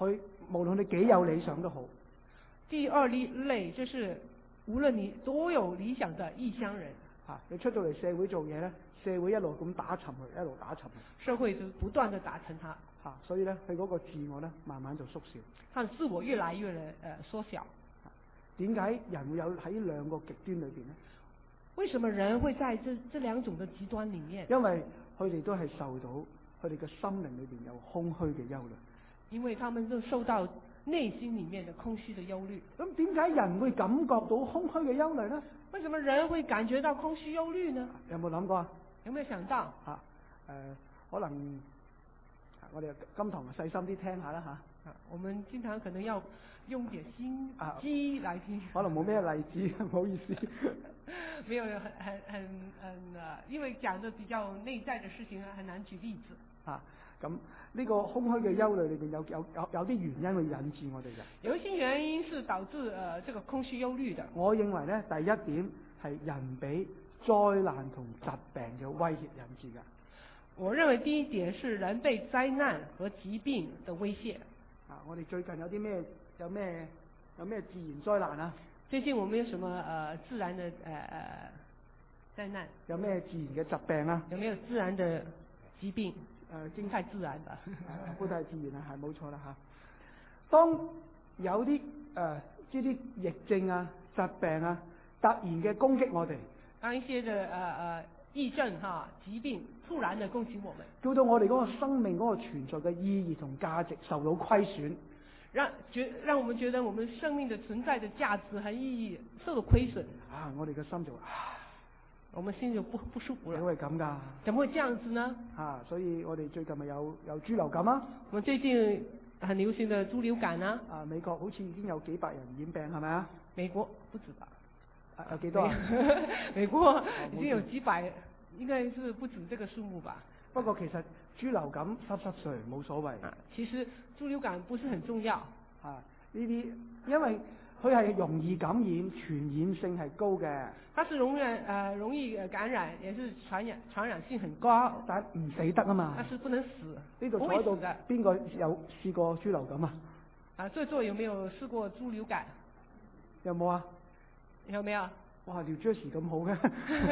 佢無論你幾有理想都好。 第二類就是無論你多有理想的異鄉人， 啊，你出到嚟社會做嘢咧，社會一路咁打沉佢，一路打沉佢。 社會就不斷地打沉他。 啊，所以咧，佢嗰個自我咧，慢慢就縮小。 他的自我越來越誒、呃、縮小。 點解人會有喺兩個極端裏邊咧？ 為什麼人會在這這兩種的極端裡面？ 因為佢哋都係受到佢哋嘅心靈裏邊有空虛嘅憂慮。 因為他們都受到內心裡面的空虛的憂慮。 咁點解人會感覺到空虛嘅憂慮呢？ 為什麼人會感覺到空虛憂慮呢？ 有冇諗過啊？ 有沒有想到？ 嚇、啊，誒、呃，可能我哋今堂細心啲聽下啦嚇。 啊，我們經常可能要用點心機來聽。 可能冇咩例子，唔好意思。 沒有很很很很啊，因為講的比較內在的事情，很難舉例子。 啊，咁呢個空虛嘅憂慮裏邊有有有有啲原因會引致我哋嘅。 有一些原因是導致誒、呃、這個空虛憂慮的。 我認為咧，第一點係人俾災難同疾病嘅威脅引致嘅。 我認為第一點是人被災難和疾病的威脅。 啊，我哋最近有啲咩有咩有咩自然災難啊？ 最近我們有什麼呃自然的誒誒、呃、災難？ 有咩自然嘅疾病啊？ 有沒有自然的疾病？誒、 呃， 經太自然吧？ 都係自然啊，係冇錯啦嚇。當有啲誒呢啲疫症啊、疾病啊突然嘅攻擊我哋， 當一些嘅誒誒疫症哈疾病突然的攻擊我們， 叫到我哋嗰個生命嗰個存在嘅意義同價值受到虧損。 讓覺讓我們覺得我們生命的存在的價值和意義受到虧損啊！我哋嘅心就啊， 我們心就不不舒服了。 點會咁噶？ 怎麼會這樣子呢？ 啊！所以我哋最近咪有有豬流感啊！ 我們最近很流行的豬流感啊！ 啊！美國好似已經有幾百人染病係咪啊？ 美國不止吧？ 啊、有幾多啊？ 美國已經有幾百，應該是不止這個數目吧？ 不過其實豬流感濕濕碎冇所謂。 啊，其實豬流感不是很重要。 啊，呢啲因為佢係容易感染，傳染性係高嘅。 它是容易誒、呃、容易感染，也是傳染傳染性很高。 但係唔死得啊嘛。 但是不能死。 呢度坐喺度邊個有試過豬流感啊？ 啊，在座有沒有試過豬流感？ 有冇啊？ 有沒有？ 哇，條 Jersey 咁好嘅。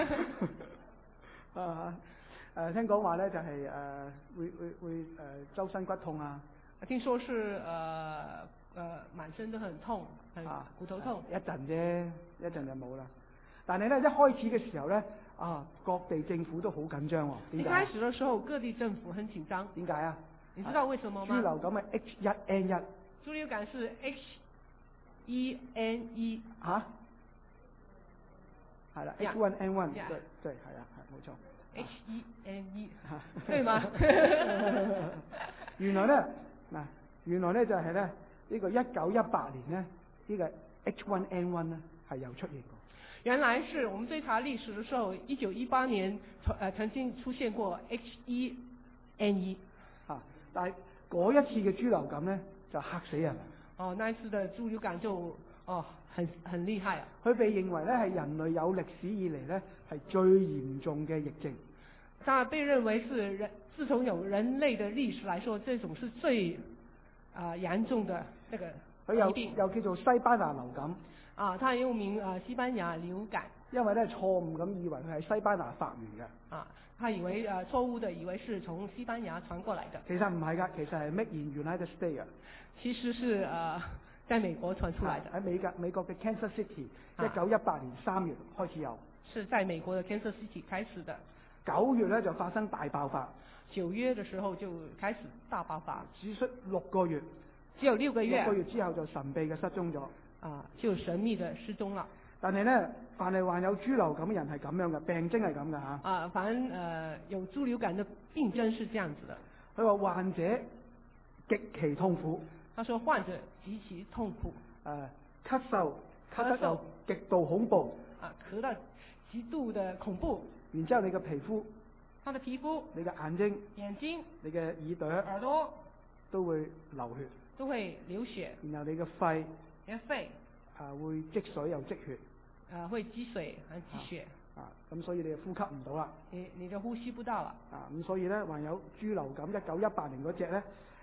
啊！誒、呃、聽講話咧就係、是、誒、呃、會會會誒、呃、周身骨痛啊！ 聽說是誒誒、呃呃、滿身都很痛，很啊骨頭痛。 一陣啫，一陣就冇啦。但係咧一開始嘅時候咧，啊各地政府都好緊張喎。點解？ 一開始嘅時候，各地政府很緊張。 點解啊？ 你知道為什麼嗎？ 豬流感係 H 一 N 一。 豬流感是 H 一 N 一。嚇？係啦 ，H 一 N 一。對對，係啊，係冇錯。H 一 N 一，對嗎？原來咧嗱，原來咧就係咧呢個一九一八年咧呢個 H 一 N 一咧係有出現過。原來是我們追查歷史嘅時候，一九一八年誒曾經出現過 H 一 N 一。啊，但係嗰一次嘅豬流感咧就嚇死人。哦，那一次嘅豬流感就哦很很厲害啊！佢被認為咧係人類有歷史以嚟咧係最嚴重嘅疫症。它被認為是人自從有人類的歷史來說，這種是最啊、呃、嚴重的那個疾病。佢又又叫做西班牙流感。啊，它又名啊西班牙流感。因為咧錯誤咁以為佢係西班牙發源嘅。啊，他以為啊錯誤的以為是從西班牙傳過來的。其實唔係㗎，其實係 Made in United States 啊。其實是啊、呃，在美國傳出來的。喺美國美國嘅 Kansas City，一九一八年三月開始有。是在美國嘅 Kansas City 開始的。九月咧就發生大爆發。九月嘅時候就開始大爆發。只需六個月。只有六個月。六個月之後就神秘嘅失蹤咗。啊，就神秘的失蹤了。但係咧，凡係患有豬流感嘅人係咁樣嘅，病徵係咁嘅嚇。啊，凡誒、呃、有豬流感嘅病徵是這樣子的。佢話患者極其痛苦。他說患者極其痛苦。誒、呃，咳嗽，咳得又極度恐怖。啊，咳得極度的恐怖。然之後你嘅皮膚，他的皮膚，你嘅眼睛，眼睛，你嘅耳朵，耳朵都會流血，都會流血。然後你嘅肺，你嘅肺，啊會積水又積血，啊會積水和積血，啊咁所以你就呼吸唔到啦，你你就呼吸不到啦，啊咁所以咧患有豬流感一九一八年嗰隻咧，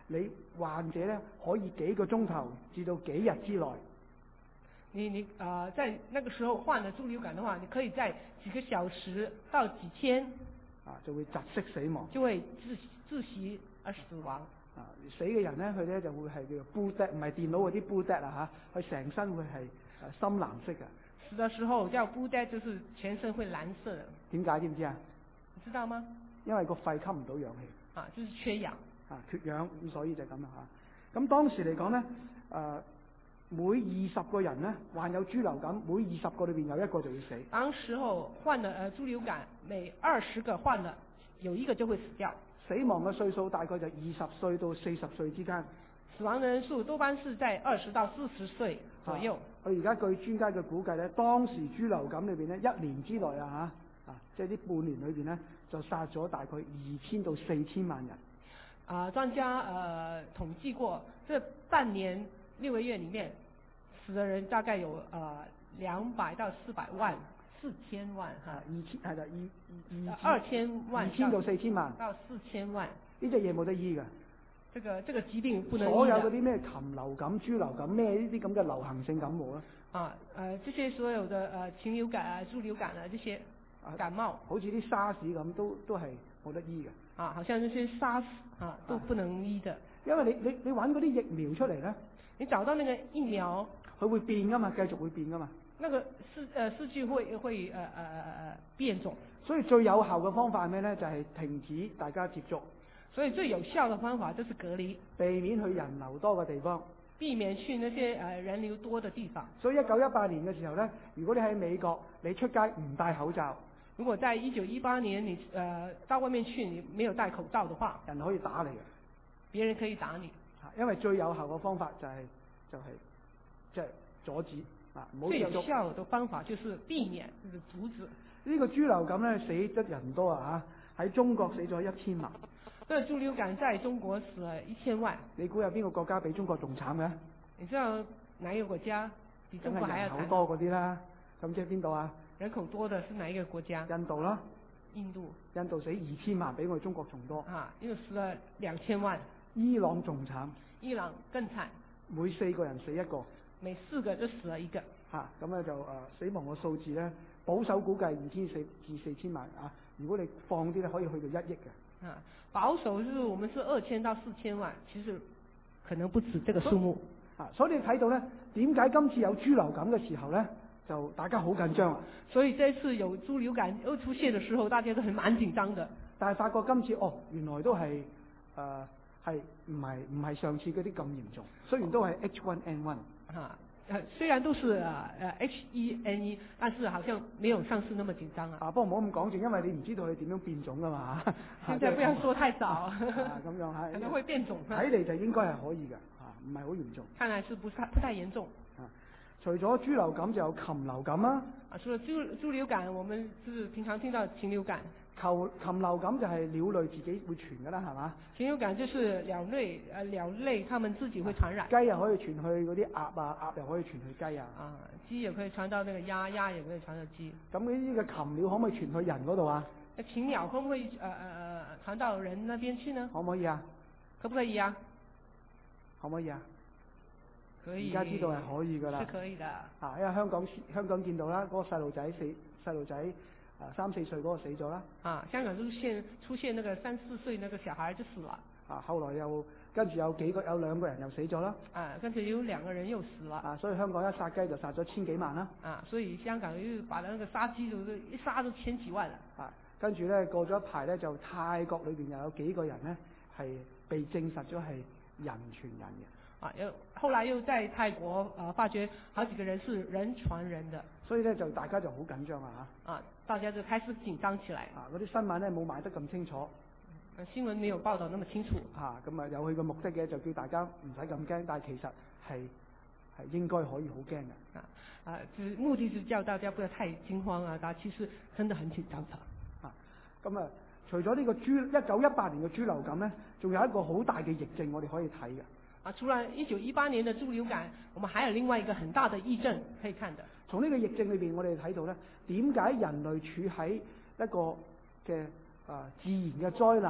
你患者咧可以幾個鐘頭至到幾日之內。 你你啊、呃，在那個時候患了豬流感的話，你可以在幾個小時到幾天啊，就會窒息死亡， 就會窒窒息而死亡。 啊，死嘅人咧，佢咧就會係叫做 blue death，唔係電腦嗰啲 blue death 啊嚇，佢成身會係誒深藍色嘅。 死嘅時候叫 blue death，就是全身會藍色的。點解知唔知啊？ 你知道嗎？ 因為個肺吸唔到氧氣。 啊，就是缺氧。啊， 缺氧，咁所以就咁啦嚇。咁當時嚟講咧，誒、呃、每二十個人咧患有豬流感，每二十個裏邊有一個就要死。 當時候患了誒豬流感，每二十個患了有一個就會死掉。 死亡嘅歲數大概就二十歲到四十歲之間。 死亡嘅人數多半是在二十到四十歲左右。 我而家據專家嘅估計咧，當時豬流感裏邊咧，一年之內啊嚇，啊即係呢半年裏邊咧，就殺咗大概二千到四千萬人。 啊，專家呃統計過，這半年六個月裡面死的人大概有呃兩百到四百萬，四千萬哈。 二千係啦，二二二千萬。 二千到四千萬。 到四千萬。 呢隻嘢冇得醫㗎。 這個這個疾病不能醫。 所有嗰啲咩禽流感、豬流感咩呢啲咁嘅流行性感冒啊。 啊，呃，這些所有的呃禽流感啊、豬流感啊這些感冒， 啊、好似啲沙士咁，都都係冇得醫嘅。 啊，好像那些沙士啊都不能醫的。 因為你你你揾嗰啲疫苗出嚟咧， 你找到那個疫苗， 佢會變噶嘛，繼續會變噶嘛。 那個試誒試劑會會誒誒誒誒變種。 所以最有效嘅方法係咩咧？就係、是、停止大家接觸。 所以最有效嘅方法就是隔離， 避免去人流多嘅地方， 避免去那些誒人流多嘅地方。 所以一九一八年嘅時候咧，如果你喺美國，你出街唔戴口罩。 如果在一九一八年你，呃，到外面去，你沒有戴口罩的話， 人可以打你嘅， 別人可以打你。 因為最有效嘅方法就係、是、就係即係阻止啊，唔好接觸。 最有效嘅方法就是避免，就是阻止。 呢個豬流感咧死得人多啊嚇，喺中國死咗一千萬。 這豬流感在中國死了一千萬。 你估有邊個國家比中國仲慘嘅？ 你知道哪一個國家比中國還要慘？ 人口多嗰啲啦，咁即係邊度啊？ 人口多的是哪一個國家？ 印度啦。 印度。 印度死二千萬，比我哋中國仲多。 啊，又死了兩千萬。 伊朗仲慘。 伊朗更慘。每四個人死一個。 每四個就死了一個。 嚇、啊，咁咧就誒、呃、死亡嘅數字咧，保守估計二千四至四千萬啊。如果你放啲咧，可以去到一億嘅。 啊，保守就是我們是二千到四千萬，其實可能不止這個數目。 啊，所以你睇到咧，點解今次有豬流感嘅時候咧？就大家好緊張啊！ 所以這次有豬流感又出現的時候，大家都係蠻緊張的。 但係發覺今次哦，原來都係誒係唔係唔係上次嗰啲咁嚴重，雖然都係 H one N one 啊，雖然都是誒誒 H one N one，但是好像沒有上次那麼緊張啊。 啊，不過唔好咁講住，因為你唔知道佢點樣變種噶嘛嚇。 現在不要說太早。 啊，咁樣嚇。 可能會變種。 睇嚟就應該係可以嘅，嚇，唔係好嚴重。 看來是不太不太嚴重。 啊。除咗豬流感就有禽流感啦。 啊，除了豬豬流感，我們就是平常聽到禽流感。 禽禽流感就係鳥類自己會傳㗎啦，係嘛？ 禽流感就是鳥類，誒鳥類它們自己會傳染。 雞又可以傳去嗰啲鴨啊，鴨又可以傳去雞啊。 啊，雞也可以傳到那個鴨，鴨也可以傳到雞。 咁呢啲嘅禽鳥可唔可以傳去人嗰度啊？ 那禽鳥可唔可以誒誒誒傳到人那邊去呢？ 可唔可以啊？ 可不可以啊？ 可唔可以啊？ 可以。 而家知道係可以㗎啦。 是可以的。啊， 因為香港香港見到啦，嗰、那個細路仔死細路仔啊三四歲嗰個死咗啦。啊， 香港出現出現那個三四歲那個小孩就死了。 啊，後來又跟住有幾個有兩個人又死咗啦。 啊，跟住有兩個人又死了。啊， 所以香港一殺雞就殺咗千幾萬啦。 啊，所以香港又把那個殺雞就一殺就千幾萬啦。 啊，跟住咧過咗一排咧，就泰國裏邊又有幾個人咧係被證實咗係人傳人嘅。 啊，又後來又在泰國啊、呃，發覺好幾個人是人傳人的， 所以咧就大家就好緊張啊嚇。 啊，大家就開始緊張起來。 啊，嗰啲新聞咧冇賣得咁清楚。 啊，新聞沒有報道那麼清楚。 啊，咁啊有佢個目的嘅，就叫大家唔使咁驚，但係其實係係應該可以好驚嘅。 啊啊，就是目的是叫大家不要太驚慌啊，但其實真的很緊張的。 啊，咁啊，除咗呢個豬一九一八年嘅豬流感咧，仲有一個好大嘅疫症我哋可以睇嘅。 啊，除了一九一八年的豬流感，我們還有另外一個很大的疫症可以看的。 從呢個疫症裏邊，我哋睇到咧，點解人類處喺一個嘅啊自然嘅災難，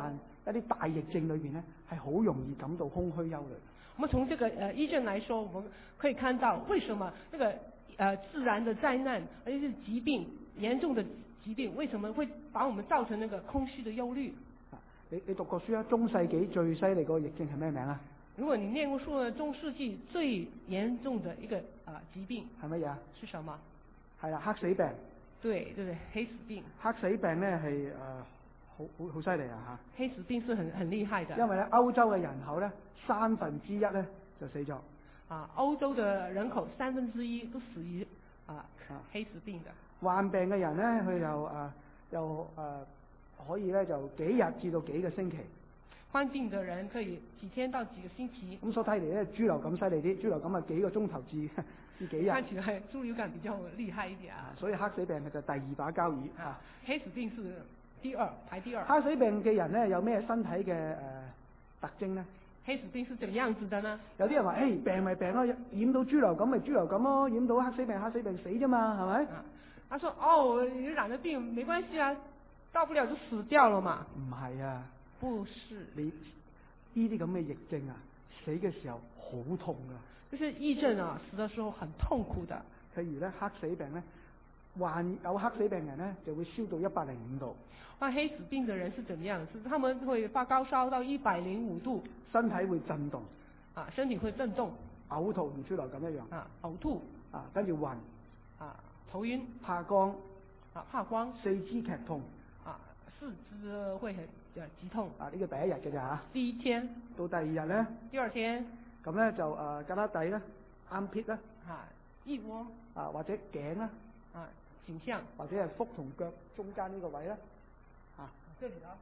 一啲大疫症裏邊咧，係好容易感到空虛憂慮。 我們從這個呃疫症來說，我們可以看到為什麼那個呃自然的災難，而且是疾病嚴重的疾病，為什麼會把我們造成那個空虛的憂慮？ 你你讀過書啊？中世紀最犀利嗰個疫症係咩名啊？ 如果你念過書呢，中世紀最嚴重的一個啊、呃、疾病係乜嘢啊？ 是什麼？ 係啦，黑死病。 對對對，黑死病。 黑死病咧係誒好好好犀利啊嚇！ 黑死病是很很厲害的。 因為咧歐洲嘅人口咧三分之一咧就死咗。 啊，歐洲嘅人口三分之一都死於啊黑死病的。 患病嘅人咧，佢就誒又誒可以咧就幾日至到幾個星期。 患病的人可以幾天到幾個星期。 咁所睇嚟咧，豬流感犀利啲，豬流感啊幾個鐘頭至至幾日。 看起來豬流感比較厲害一點啊。 所以黑死病係就第二把交椅啊。 啊黑死病是第二，排第二。 黑死病嘅人咧有咩身體嘅誒、呃、特徵咧？ 黑死病是怎麼樣子的呢？ 有啲人話：，誒病咪病咯，染到豬流感咪豬流感咯，染到黑死病黑死病死啫嘛，係咪？ 啊，他說：，哦，你染咗病沒關係啊，大不了就死掉了嘛。 唔係啊。 不是。 你呢啲咁嘅疫症啊，死嘅時候好痛噶。 就是疫症啊，死嘅時候很痛苦的。 譬如咧，黑死病咧，患有黑死病人咧就會燒到一百零五度。 患黑死病嘅人是怎麼樣？是他們會發高燒到一百零五度， 身體會震動， 啊，身體會震動， 嘔吐同豬流感一樣， 啊，嘔吐， 啊，跟住暈， 啊，頭暈， 怕光， 啊，怕光， 四肢劇痛， 啊，四肢會很誒劇痛， 啊，呢、這個第一日嘅咋嚇？ 第一天， 到第二日咧， 第二天， 咁咧就誒胳肋底咧，啱撇咧， 啊，腋窩， 啊或者頸啦， 啊，頸項， 或者係腹同腳中間呢個位咧。 這裡咯，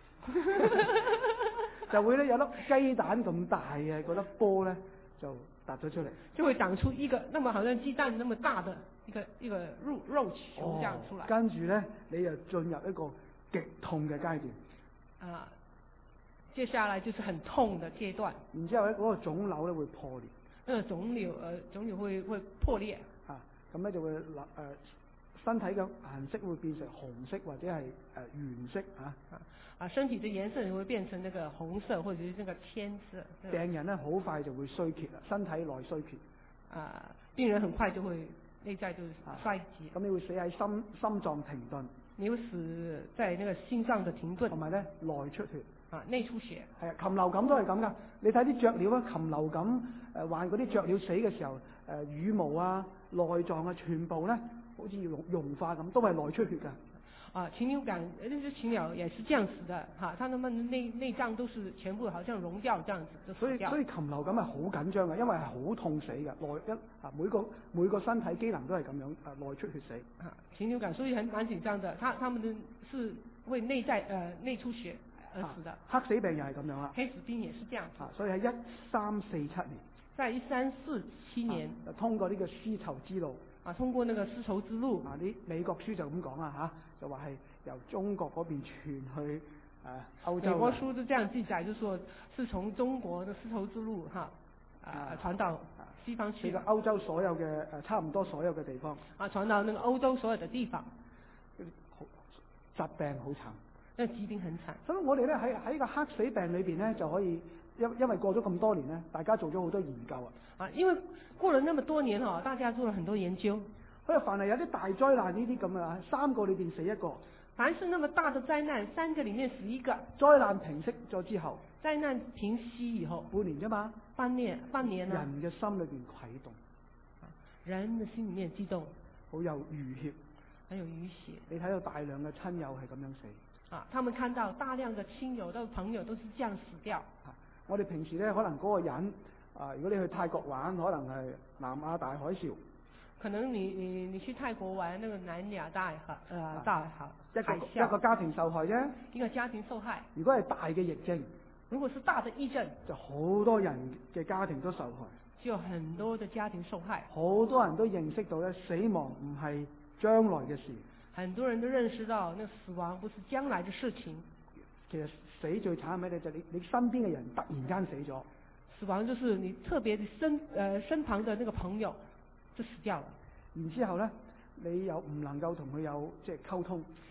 就會咧有粒雞蛋咁大嘅嗰粒波咧就突咗出嚟， 就會長出一個，那麼好像雞蛋那麼大的一個一個肉肉球這樣出來。 哦、跟住咧你就進入一個極痛嘅階段。啊， 接下來就是很痛的階段。 然之後咧嗰、那個腫瘤咧會破裂。 那個腫瘤，呃，腫瘤會會破裂。 啊，咁咧就會立誒。呃身體嘅顏色會變成紅色或者係誒原色啊！ 啊，身體嘅顏色會變成那個紅色或者是那個鉛色。 病人咧好快就會衰竭啦，身體內衰竭。 啊，病人很快就會內在就衰竭。 咁、啊、你會死喺心心臟停頓。 你會死在那個心臟的停頓。 同埋咧內出血。 啊，內出血。係啊， 禽流感都係咁噶。你睇啲雀鳥啊，禽流感誒、呃、患嗰啲雀鳥死嘅時候，誒、呃、羽毛啊、內臟啊，全部咧。好似融融化咁，都係內出血㗎。啊，禽流感，呢啲禽鳥也是這樣死的，哈，它們內內臟都是全部好像溶掉，這樣子就死掉。所以所以禽流感係好緊張嘅，因為係好痛死嘅，內一啊每個每個身體機能都係咁樣啊內出血死。啊，禽流感所以很蠻緊張的，它它們的是會內在呃內出血而死的。黑死病又係咁樣啦。黑死病也是這樣。啊，所以喺一三四七年。在一三四七年。就通過呢個絲綢之路。啊，通過那個絲綢之路，啊啲美國書就咁講啦嚇，就話係由中國嗰邊傳去誒、啊、歐洲。美國書都這樣記載，就說是從中國的絲綢之路哈啊傳到西方去。呢個歐洲所有嘅誒、啊、差唔多所有嘅地方。啊，傳到那個歐洲所有嘅地方。疾病好慘。因為疾病很慘。所以我哋咧喺喺個黑死病裏邊咧就可以。因因為過咗咁多年咧，大家做咗好多研究啊！啊，因為過了那麼多年啊，大家做了很多研究。佢話凡係有啲大災難呢啲咁啊，三個裏邊死一個。凡是那麼大的災難，三個裡面死一個。災難平息咗之後。災難平息以後。半年啫嘛。半年，半年啊。人嘅心裏邊悸動。人嘅心裡面激動。好有淤血。很有淤血。你睇到大量嘅親友係咁樣死。啊，他們看到大量嘅親友、都朋友都是這樣死掉。啊。我哋平時咧，可能嗰個人啊，如果你去泰國玩，可能係南亞大海嘯。可能你你你去泰國玩，那個南亞大海，誒、呃、大海一個一個家庭受害啫。一個家庭受害。如果係大嘅疫症，如果是大的疫症，就好多人嘅家庭都受害。就有很多嘅家庭受害。好多人都認識到咧，死亡唔係將來嘅事。很多人都認識到，那死亡不是將來嘅事情。其實死最慘係咩咧？就係、你你身邊嘅人突然間死咗。死亡就是你特別身誒、呃、身旁嘅那個朋友就死掉了。然之後咧，你又唔能夠同佢有即係溝通。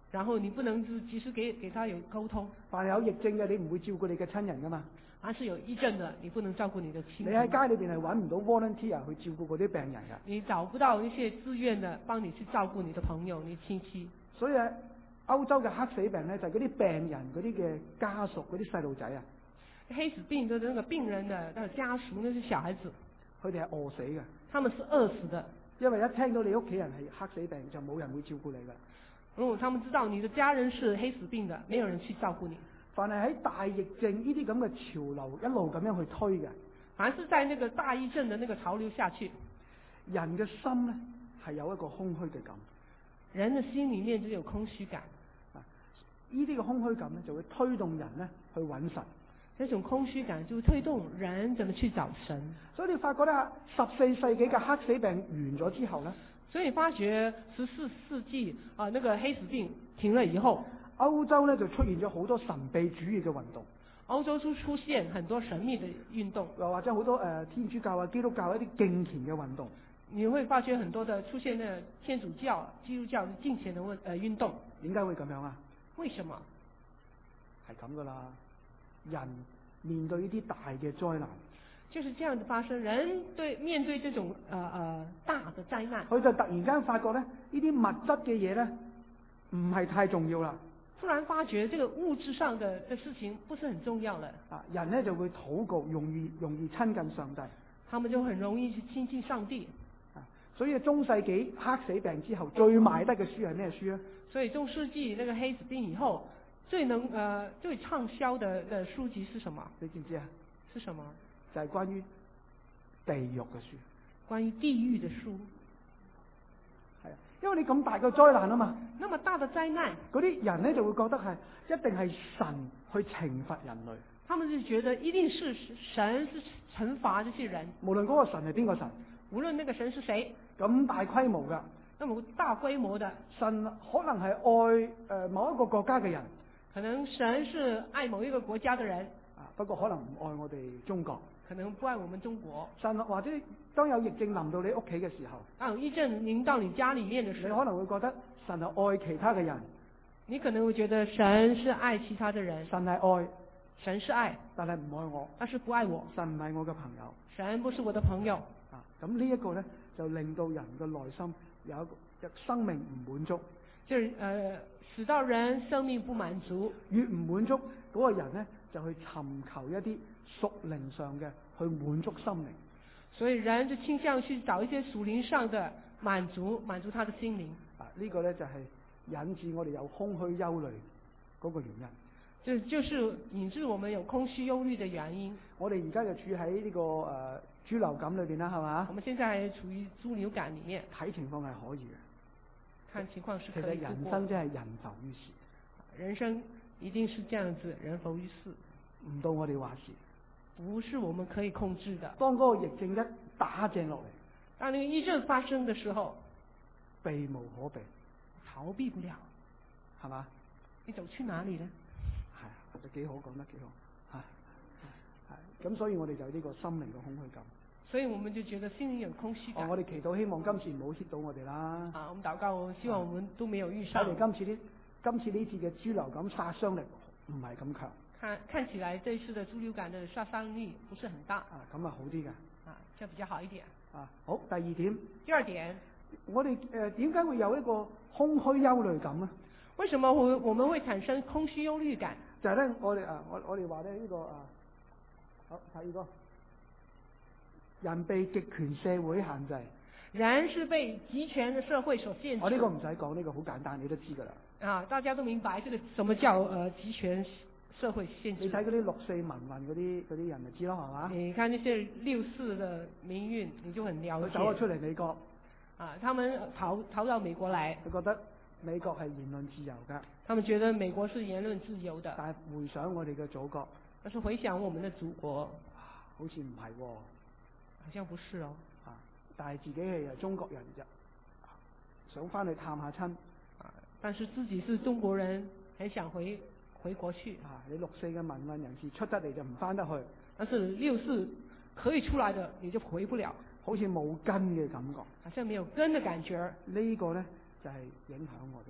然後你不能及時給給他有溝通。 凡係有疫症嘅，你唔會照顧你嘅親人噶嘛。 凡是有疫症的，你不能照顧你的親人。 你喺街裏邊係揾唔到 volunteer 去照顧嗰啲病人㗎。 你找不到一些自願的幫你去照顧你的朋友、你親戚。 所以喺歐洲嘅黑死病咧，就係嗰啲病人嗰啲嘅家屬嗰啲細路仔啊。 黑死病的那個病人的那個家屬，那些小孩子， 佢哋係餓死嘅。 他們是餓死的。 因為一聽到你屋企人係黑死病，就冇人會照顧你㗎。 如果他們知道你的家人是黑死病的，沒有人去照顧你。 凡係喺大疫症呢啲咁嘅潮流一路咁樣去推嘅， 凡是在那個大疫症的那個潮流下去， 人嘅心咧係有一個空虛嘅感。 人的心裡面就有空虛感。 啊，呢啲嘅空虛感咧就會推動人咧去揾神。 這種空虛感就會推動人怎麼去找神。 所以你發覺咧，十四世紀嘅黑死病完咗之後咧， 所以你發覺十四世紀啊，那個黑死病停了以後， 歐洲咧就出現咗好多神秘主義嘅運動。 歐洲就出現很多神秘嘅運動， 又或者好多誒、呃、天主教啊、基督教一啲敬虔嘅運動。 你會發覺很多的出現嘅天主教、基督教敬虔嘅運誒運動。 點解會咁樣啊？ 為什麼？ 係咁噶啦。人面對呢啲大嘅災難， 就是這樣的發生。人對面對這種呃呃大的災難， 佢就突然間發覺咧，呢啲物質嘅嘢咧，唔係太重要啦。 突然發覺這個物質上的的事情不是很重要了。 啊，人咧就會禱告，容易容易親近上帝。 他們就很容易去親近上帝。 啊，所以中世紀黑死病之後最賣得嘅書係咩書啊？ 所以中世紀那個黑死病以後，最能呃最暢銷的的書籍是什麼？ 你知唔知啊？ 是什麼？ 就係關於地獄嘅書。 關於地獄的書。 係啊，因為你咁大個災難啊嘛。 那麼大的災難， 嗰啲人咧就會覺得係一定係神去懲罰人類。 他們就覺得一定是神是懲罰這些人。 無論嗰個神係邊個神， 無論那個神是誰， 咁大規模噶。 那麼大規模的神可能係愛誒某一個國家嘅人。 可能神是愛某一個國家的人， 啊，不過可能唔愛我哋中國， 可能不愛我們中國。 神或者當有疫症臨到你屋企嘅時候， 當有疫症臨到你家裏面嘅時候， 你可能會覺得神係愛其他嘅人， 你可能會覺得神是愛其他的人， 神係愛， 神是愛， 但係唔愛我， 但是不愛我， 神唔係我嘅朋友， 神不是我的朋友。 啊，咁呢一個咧就令到人嘅內心有一個一生命唔滿足， 就是誒。呃使到人生命不滿足， 越唔滿足嗰個人呢，就去尋求一啲屬靈上嘅去滿足心靈， 所以人就傾向去找一些屬靈上的滿足，滿足他的心靈。 啊，呢個呢，就係引致我哋有空虛憂慮嗰個原因。 就就是引致我們有空虛憂慮的原因。 我哋而家就處喺呢、這個誒、呃、豬流感裏邊啦，係嘛？ 我們現在還處於豬流感裡面， 睇情況係可以嘅。 看情況是可以。 其實人生真係人浮於事。 人生一定是這樣子，人浮於事。 唔到我哋話事。 不是我們可以控制的。 當嗰個疫症一打正落嚟， 當那個疫症發生的時候， 避無可避， 逃避不了， 係嘛？ 你走去哪裡呢？ 係，就幾好，講得幾好。係，係，咁所以我哋就有呢個心靈嘅空虛感。 所以我們就覺得心裡有空虛感。 哦，我哋祈禱希望今次唔好 hit 到我哋啦。 啊，我們禱告，希望我們都沒有遇上。 我哋今次呢，今次呢次嘅豬流感殺傷力唔係咁強。 看看起來這一次的豬流感的殺傷力不是很大。 啊，咁啊好啲嘅。 啊，這比較好一點。 啊，好，第二點。 第二點， 我哋誒點解會有一個空虛憂慮感呢？ 為什麼會我們會產生空虛憂慮感？ 就係咧，我哋啊，我我哋話咧呢個啊，好，第二個。人被極權社會限制， 人是被極權的社會所限制。 我呢個唔使講，呢個好簡單，你都知噶啦。 啊，大家都明白，這個什麼叫呃極權社會限制？ 你睇嗰啲六四民運嗰啲嗰啲人就知咯，係嘛？ 你看那些六四的民運，你就很了解。 佢走咗出嚟美國， 啊，他們逃逃到美國來， 佢覺得美國係言論自由噶。 他們覺得美國是言論自由的。 但係回想我哋嘅祖國， 但是回想我們的祖國， 好似唔係喎。 好像不是哦， 啊！但係自己係中國人就想翻去探下親， 啊！但是自己是中國人，很想回回國去。 啊！你六四嘅民運人士出得嚟就唔翻得去， 但是六四可以出來的你就回不了， 好似冇根嘅感覺， 好像沒有根的感覺。 呢個咧就係影響我哋。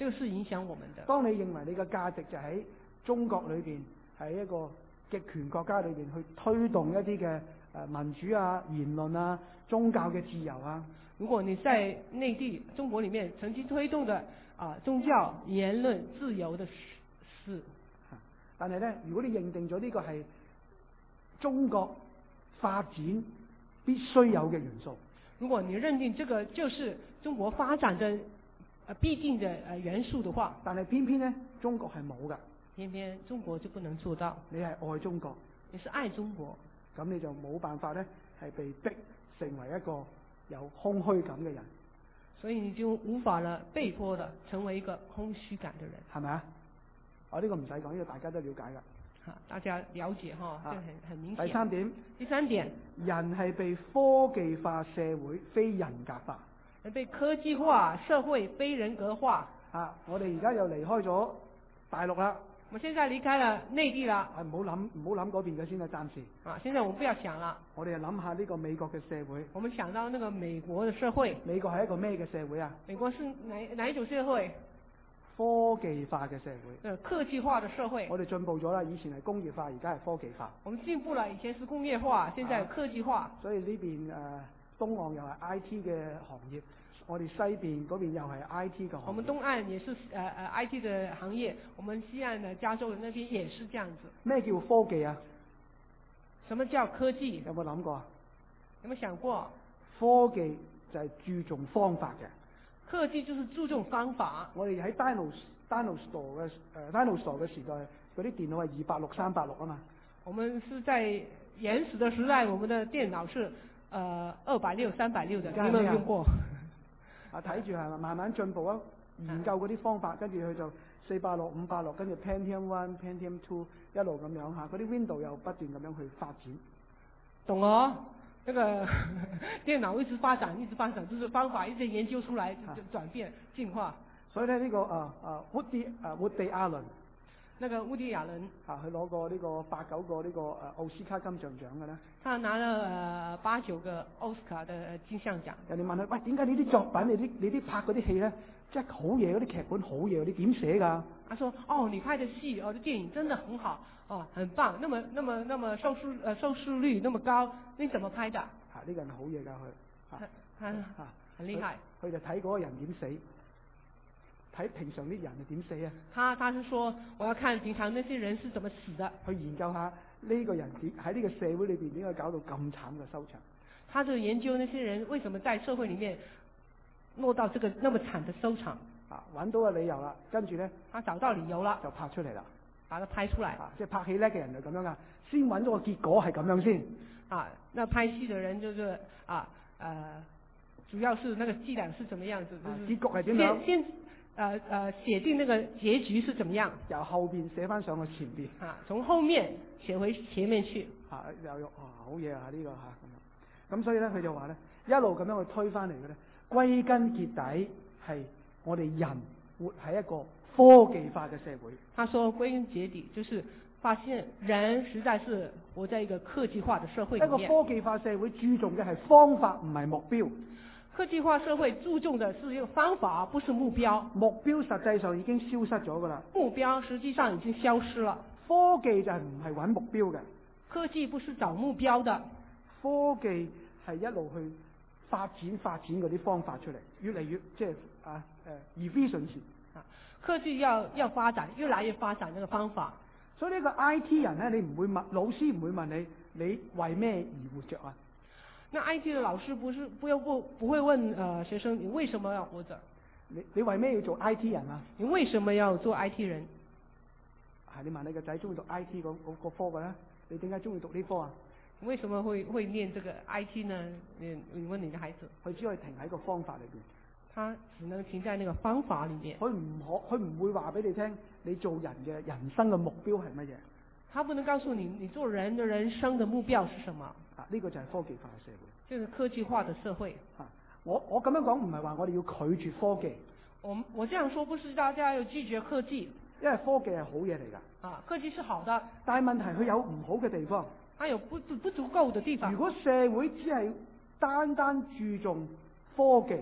這個是影響我們的。 當你認為你嘅價值就喺中國裏邊，喺一個極權國家裏邊去推動一啲嘅誒民主啊、言論啊、宗教嘅自由啊。 如果你在內地中國裏面曾經推動的啊宗教言論自由的事， 但係咧，如果你認定咗呢個係中國發展必須有嘅元素， 如果你認定這個就是中國發展的呃必定的呃元素的話， 但係偏偏咧中國係冇噶， 偏偏中國就不能做到。 你係愛中國， 你是愛中國， 咁你就冇辦法咧係被逼成為一個有空虛感嘅人， 所以你就無法了被迫的成為一個空虛感的人， 係咪啊？我呢個唔使講，呢個大家都了解噶。 好，大家了解哈，這個很很明顯。 第三點， 第三點， 人係被科技化社會，非人格化。 人被科技化社會，非人格化。 啊，我哋而家又離開咗大陸啦。 我現在離開了內地啦。 係唔好諗，唔好諗嗰邊嘅先啦，暫時。 啊，現在我們不要想啦。 我哋就諗下呢個美國嘅社會。 我們想到那個美國嘅社會。 美國係一個咩嘅社會啊？ 美國是哪哪一種社會？ 科技化嘅社會。 呃，科技化的社會。 我哋進步咗啦，以前係工業化，而家係科技化。 我們進步了，以前是工業化，現在科技化。 啊、所以呢邊誒、呃、東岸又係 I T 嘅行業，我哋西邊嗰邊又係 I T 嘅行業。 我們東岸也是誒誒、呃、I T 嘅行業，我們西岸嘅加州的那邊也是這樣子。 咩叫科技啊？ 什麼叫科技？ 有冇諗過啊？ 有冇想過？ 科技就係注重方法嘅。 科技就是注重方法。 我哋喺 Dinosaur 嘅誒 Dinosaur 嘅時代，嗰啲電腦係二八六三八六啊嘛。 我們是在原始的時代，我們的電腦是誒二百六三百六的，你有冇用過？ 啊，睇住係咪慢慢進步啊？研究嗰啲方法，跟住佢就四八六、五八六，跟住 Pentium One、Pentium Two 一路咁樣嚇，嗰啲 Window 又不斷咁樣去發展。 懂哦？那個電腦一直發展，一直發展，就是方法一直研究出來，就轉變進化。 所以咧、這、呢個啊啊 Woody 啊 Woody Allen， 那個 Woody Allen 啊，佢攞過呢個八九個呢個誒奧斯卡金像獎嘅咧。 他拿了誒八九個奧斯卡的金像獎。 人哋問佢：喂，點解你啲作品、你啲你啲拍嗰啲戲咧，即係好嘢，嗰啲劇本好嘢，你點寫㗎？ 他說：哦，你拍的戲，哦，啲電影真的很好，哦，很棒，那麼那麼那麼收視呃收視率那麼高，你怎麼拍的？ 啊，呢、這個人好嘢㗎佢。 他他啊，很厲害。佢就睇嗰個人點死，睇平常啲人係點死啊？ 他他是說，我要看平常那些人是怎麼死的。 去研究下呢個人點喺呢個社會裏邊點解搞到咁慘嘅收場。 他就研究那些人為什麼在社會裡面落到這個那麼慘的收場。 啊，揾到個理由啦，跟住咧， 他找到理由啦， 就拍出嚟啦， 把它拍出來。 啊，即係拍戲叻嘅人就咁樣噶，先揾咗個結果係咁樣先。 啊，那拍戲嘅人就是啊，呃，主要是那個伎倆是怎麼樣子，就是、 啊、結局係點樣？ 先，先，呃呃，寫定那個結局是怎麼樣？ 由後邊寫翻上去前邊。 啊，從後面寫回前面去。 啊，有有啊，好嘢啊呢、這個嚇咁樣。咁所以咧，佢就話咧，一路咁樣去推翻嚟嘅咧，歸根結底係我哋人活喺一個科技化嘅社會。 他說歸根結底就是發現人實在是活在一個科技化的社會裡面。 一個科技化社會注重嘅係方法，唔係目標。 科技化社會注重的是一個方法，不是目標。 目標實際上已經消失咗㗎啦。 目標實際上已經消失了。 科技就係唔係揾目標嘅。科技不是找目標的。 科技係一路去發展發展嗰啲方法出嚟，越嚟越即係啊誒 efficiency 啊，科技要要發展，越來越發展那個方法。 所以呢個 I T 人咧，你唔會問老師唔會問你，你為咩而活着啊？ 那 I T 的老師不是不要不不會問呃學生你為什麼要活着？ 你你為咩要做 I T 人啊？ 你為什麼要做 I T 人？ 係你問你個仔中意讀 I T 嗰嗰個科嘅咧？你點解中意讀呢科啊？ 為什麼會會念這個 I T 呢？你你問你的孩子， 佢只可以停喺個方法裏邊， 他只能停在那個方法裏面。 佢唔可，佢唔會話俾你聽，你做人嘅人生嘅目標係乜嘢？ 他不能告訴你，你做人的人生的目標是什麼？ 啊，呢個就係科技化嘅社會， 就是科技化的社會。 啊，我我咁樣講唔係話我哋要拒絕科技。 我我這樣說不是大家要拒絕科技， 因為科技係好嘢嚟㗎。 啊，科技是好的， 但係問題佢有唔好嘅地方。 它有不不足夠的地方。 如果社會只係單單注重科技，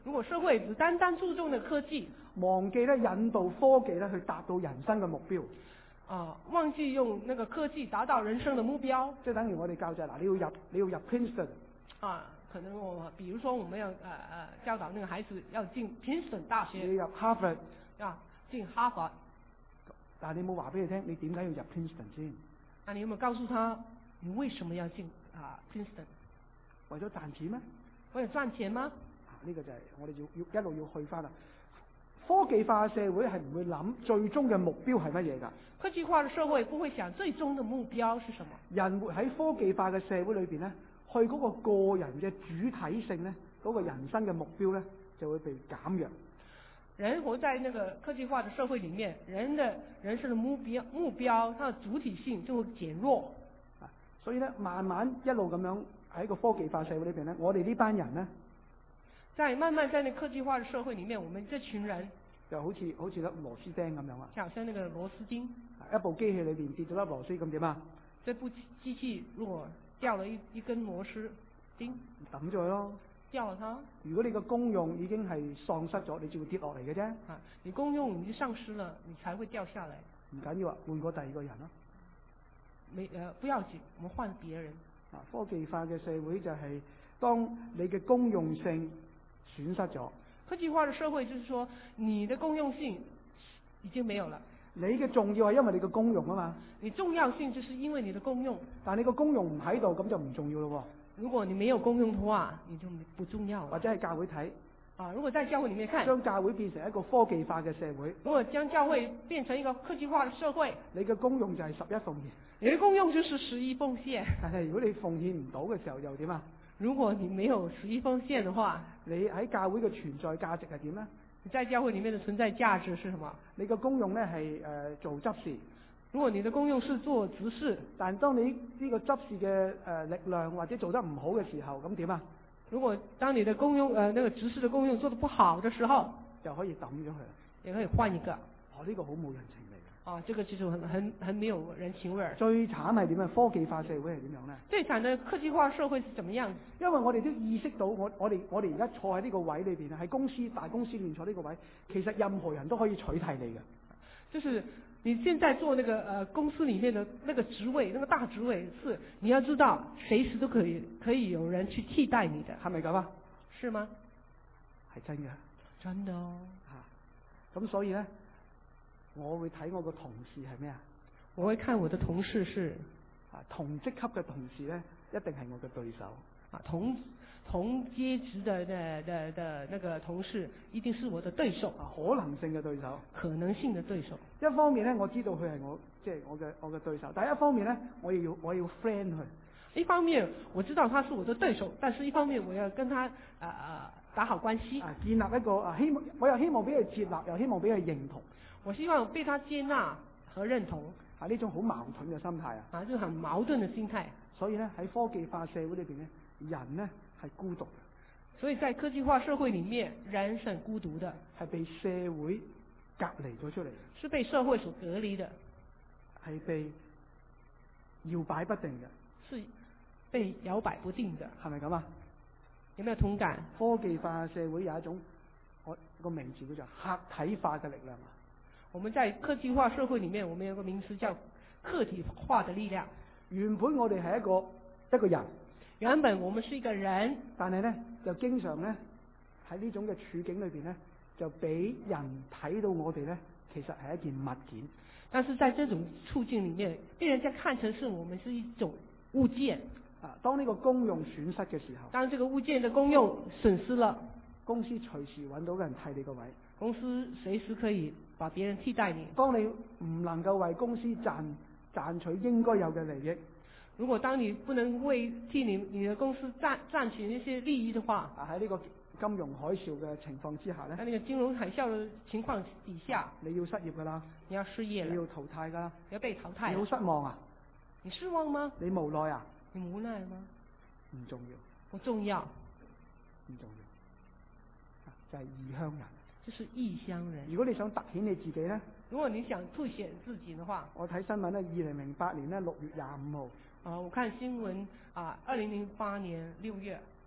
如果社會只單單注重嘅科技， 忘記咧引導科技咧去達到人生嘅目標， 啊，忘記用那個科技達到人生嘅目標， 即係等於我哋教就係嗱，你要入你要入 Princeton， 啊，可能我，比如說我們要誒誒、呃、教導那個孩子要進 Princeton 大學， 你要入 Harvard， 啊，進哈佛， 但係你冇話俾佢聽，你點解要入 Princeton 先？ 啊，你有冇告訴他你為什麼要進啊 Princeton？ 為咗賺錢咩？ 為咗賺錢嗎？ 啊，呢、這個就係我哋要要一路要去翻啦。科技化嘅社會係唔會諗最終嘅目標係乜嘢㗎？ 科技化嘅社會不會想最終嘅目標是什麼？ 人活喺科技化嘅社會裏邊咧，去嗰個個人嘅主體性咧，嗰、那個人生嘅目標咧就會被減弱。 人活在那個科技化嘅社會裡面，人的人生嘅目標目標，它的主體性就會減弱。 啊，所以咧，慢慢一路咁樣喺個科技化社會裏邊咧，我哋呢班人咧， 在慢慢在那科技化嘅社會裡面，我們這群人。 就好似好似粒螺絲釘咁樣啊！ 就好像那個螺絲釘， 一部機器裏邊跌咗粒螺絲咁點啊？ 這部機器如果掉了一一根螺絲釘， 抌咗佢咯， 掉了它。 如果你個功用已經係喪失咗，你就會跌落嚟嘅啫。 啊，你功用已經喪失了，你才會掉下來。 唔緊要啊，換過第二個人咯。 沒誒、呃，不要緊，我們換別人。 啊，科技化嘅社會就係當你嘅公用性損失咗。 科技化的社會就是說，你的公用性已經沒有了。 你嘅重要係因為你嘅功用啊嘛。 你重要性就是因為你的功用。 但你個功用唔喺度，咁就唔重要咯。 如果你沒有功用的話，你就不重要了。 或者喺教會睇。 啊，如果在教會裡面看， 將教會變成一個科技化嘅社會。 如果將教會變成一個科技化嘅社會， 你嘅功用就係十一奉獻。 你的功用就是十一奉獻。 但係如果你奉獻唔到嘅時候，又點啊？ 如果你沒有十一奉獻的話， 你喺教會嘅存在價值係點呢？ 你在教會裡面的存在價值是什麼？ 你個功用咧係誒做執事。 如果你的功用是做執事， 但當你呢個執事嘅誒力量或者做得唔好嘅時候，咁點啊？ 如果當你的功用誒、呃，那個執事的功用做得不好的時候， 就可以抌咗佢， 也可以換一個。 哦，呢、這個好冇人情味。 啊，這個就是很很很沒有人情味。 最慘係點啊？科技化社會係點樣咧？ 最慘的科技化社會是怎麼樣？ 因為我哋都意識到我，我我哋我哋而家坐喺呢個位裏邊啊，喺公司大公司裏面坐呢個位，其實任何人都可以取替你嘅。 就是你現在做那個呃公司裡面的那個職位，那個大職位是你要知道，隨時都可以可以有人去替代你的， 係咪咁啊？ 是嗎？ 係真嘅。 真的哦。 嚇，咁所以咧。我會睇我個同事係咩啊？ 我會看我的同事是啊，同職級嘅同事咧，一定係我嘅對手。 啊，同同階級的的的的那個同事，一定是我的對手。 啊，可能性嘅對手。 可能性嘅對手。 一方面咧，我知道佢係我即係、就是、我嘅我嘅對手，但係一方面咧，我要我要 friend 佢。 一方面我知道他是我的對手，但是一方面我要跟他啊啊、呃、打好關係。 啊，建立一個啊希望，我又希望俾佢接納，又希望俾佢認同。 我希望被他接納和認同， 啊呢種好矛盾嘅心態啊， 啊，就很矛盾嘅心態。 所以咧喺科技化社會裏邊咧，人咧係孤獨嘅。 所以在科技化社會裡面，人是很孤獨的， 係被社會隔離咗出嚟， 是被社會所隔離的， 係被搖擺不定嘅， 是被搖擺不定的， 係咪咁啊？ 有沒有同感？ 科技化社會有一種我個名字叫做客體化嘅力量啊。 我們在科技化社會裡面，我們有個名詞叫客體化的力量。 原本我哋係一個一個人， 原本我們是一個人， 但係咧就經常咧喺呢種嘅處境裏邊咧，就俾人睇到我哋咧，其實係一件物件。 但是在這種處境裡面，被人家看成是我們是一種物件。 啊，當呢個功用損失嘅時候， 當這個物件的功用損失了， 公司隨時揾到個人替你個位。 公司隨時可以把別人替代你。當你唔能夠為公司賺賺取應該有嘅利益， 如果當你不能為替你你的公司賺賺取一些利益的話， 啊喺呢個金融海嘯嘅情況之下咧， 喺呢個金融海嘯嘅情況底下， 你要失業噶啦， 你要失業了， 你要淘汰噶啦， 你要被淘汰。 你好失望啊？ 你失望嗎？ 你無奈啊？ 你無奈嗎？ 唔重要， 不重要， 唔重要，就係異鄉人。 就是異鄉人。 如果你想凸顯你自己咧， 如果你想凸顯自己的話， 我睇新聞咧，二零零八年咧六月廿五號， 啊，我看新聞啊，二零零八年六月，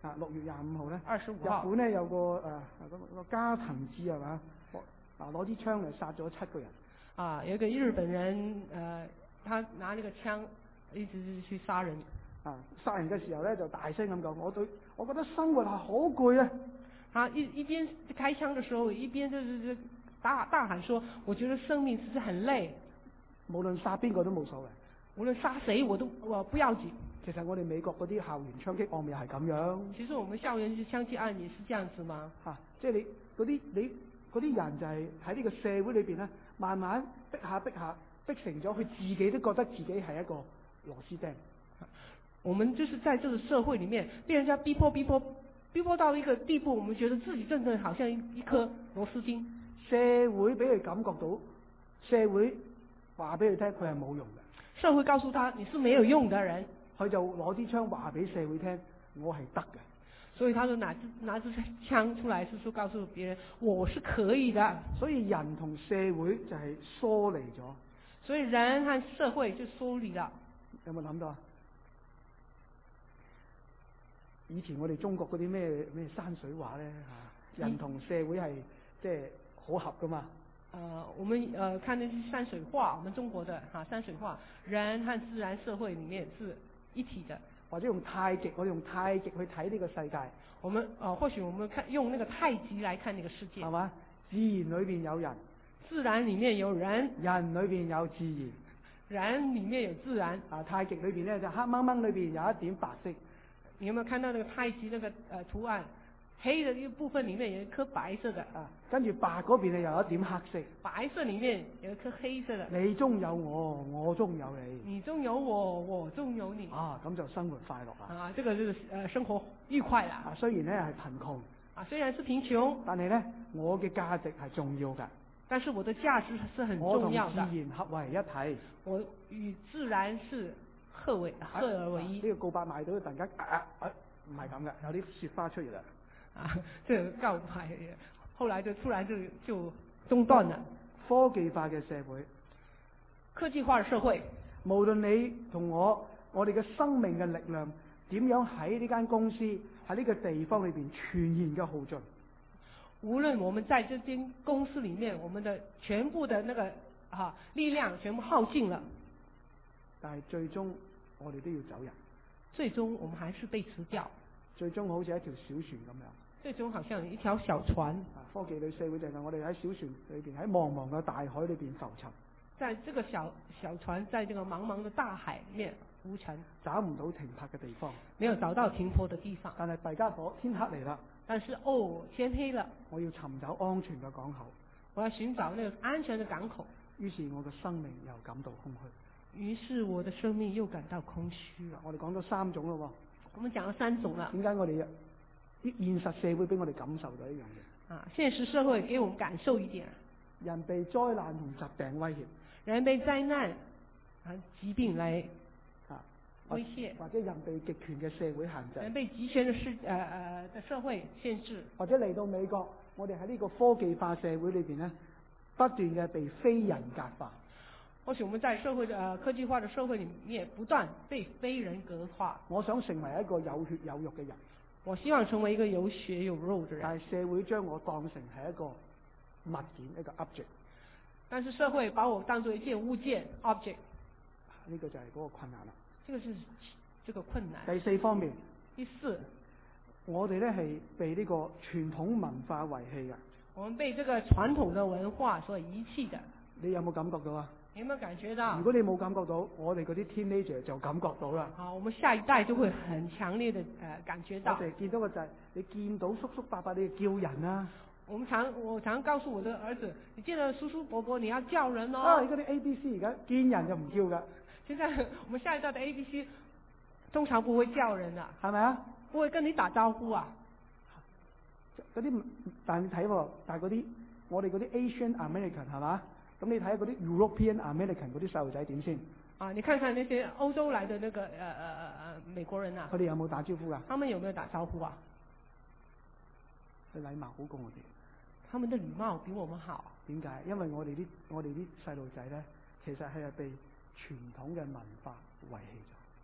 啊，六月廿五號咧， 二十五日本咧有個誒嗰、呃那個加藤志係嘛，啊攞支槍嚟殺咗七個人。 啊，有一個日本人誒、呃，他拿呢個槍一直去殺人。 啊，殺人嘅時候咧就大聲咁講，我對我覺得生活係好攰啊！ 啊，一一邊開槍嘅時候，一邊就是大大喊說，我覺得生命其實很累。 無論殺邊個都冇所謂， 無論殺誰我都我不要緊。 其實我哋美國嗰啲校園槍擊案咪係咁樣。 其實我們校園槍擊案也是這樣子嗎？ 嚇、啊，即係你嗰啲你嗰啲人就係喺呢個社會裏邊咧，慢慢逼下逼下，逼成咗佢自己都覺得自己係一個螺絲釘。 我們就是在這個社會裡面，被人家逼迫逼迫逼迫到一個地步，我們覺得自己真正好像一顆螺絲釘。 社會俾佢感覺到，社會話俾佢聽佢係冇用嘅。 社會告訴他你是沒有用的人， 佢就攞啲槍話俾社會聽，我係得嘅。 所以他就拿支拿支槍出來，是說告訴別人我是可以的。 所以人同社會就係疏離咗。 所以人和社會就疏離了。 有冇諗到啊？以前我哋中國嗰啲咩咩山水畫咧嚇，人同社會係即係好合噶嘛。 誒、呃，我們誒、呃、看那些山水畫，我們中國的哈、啊、山水畫，人和自然社會裡面是一體的。 或者用太極，我哋用太極去睇呢個世界。 我們誒、呃、或許我們看用那個太極來看呢個世界。 係嘛？自然裏邊有人， 自然裡面有人， 人裏邊有自然， 人裡面有自然。 啊，太極裏邊咧就黑掹掹裏邊有一點白色。 你有沒有看到那個太極那個誒、呃、圖案？黑的一部分裡面有一顆白色的啊，跟住白嗰邊咧又有一點黑色。 白色裡面有一顆黑色的。 你中有我，我中有你。 你中有我，我中有你。 啊，咁就生活快樂啦。 啊，這個就是誒、呃、生活愉快啦。 啊，雖然咧係貧窮。 啊，雖然是貧窮， 但係咧我嘅價值係重要㗎。 但是我的價值是很重要的。 我同自然合為一體。 我與自然是合為合而為一。 呢、啊這個告白賣到突然間啊啊，唔係咁嘅，有啲雪花出嚟啦。 啊，這個告白，後來就突然就就中斷了。 科技化嘅社會， 科技化嘅社會， 無論你同我，我哋嘅生命嘅力量點樣喺呢間公司喺呢個地方裏邊全然嘅耗盡。 無論我們在這間公司裏面，我們的全部的那個啊力量全部耗盡了， 但係最終我哋都要走人。 最終我們還是被辭掉。 最終好似一條小船咁樣。 最終好像一條小船。 啊，科技類社會就係我哋喺小船裏邊喺茫茫嘅大海裏邊浮沉。 在這個小小船，在這個茫茫的大海面浮沉， 找唔到停泊嘅地方。 沒有找到停泊的地方。 但係弊家伙，天黑嚟啦。 但是哦，天黑了。 我要尋找安全嘅港口。 我要尋找那個安全的港口。 於是我嘅生命又感到空虛。 於是我的生命又感到空虛了。 我哋講咗三種咯喎。 我們講了三種了。 點解我哋啲現實社會俾我哋感受到一樣嘢？ 啊，現實社會給我們感受一點。 人被災難同疾病威脅。 人被災難啊疾病來啊威脅。或者人被極權嘅社會限制。 人被極權嘅社誒誒嘅社會限制。 或者嚟到美國，我哋喺呢個科技化社會裏邊咧，不斷嘅被非人格化。 或許我們在社會的呃科技化的社會裏面不斷被非人格化。 我想成為一個有血有肉嘅人。 我希望成為一個有血有肉嘅人。 但係社會將我當成係一個物件，一個 object。 但是社會把我當作一件物件 object。 呢個就係嗰個困難啦。 這個是這個困難。 第四方面。 第四， 我哋咧係被呢個傳統文化遺棄嘅。 我們被這個傳統的文化所遺棄的。 你有冇感覺到啊？ 你有沒有感覺到？ 如果你冇感覺到，我哋嗰啲 teenager 就感覺到啦。 好，我們下一代就會很強烈的誒、呃、感覺到。 我哋見到個就係你見到叔叔伯伯你就叫人啊。 我們常我常告訴我的兒子，你見到叔叔伯伯你要叫人哦。 啊，而家啲 A B C 而家見人就唔叫噶。 現在我們下一代的 A B C 通常不會叫人啊， 係咪啊？ 不會跟你打招呼啊。 嗰啲但你睇喎，但係嗰啲我哋嗰啲 Asian American 係嘛？咁你睇下嗰啲 European American 嗰啲細路仔點先？啊， 你看看那些歐洲來的那個呃呃呃美國人啊， 佢哋有冇打招呼噶？ 他們有沒有打招呼啊？ 佢禮貌好過我哋。 他們的禮貌比我們好。 點解？因為我哋啲我哋啲細路仔咧，其實係被傳統嘅文化遺棄咗。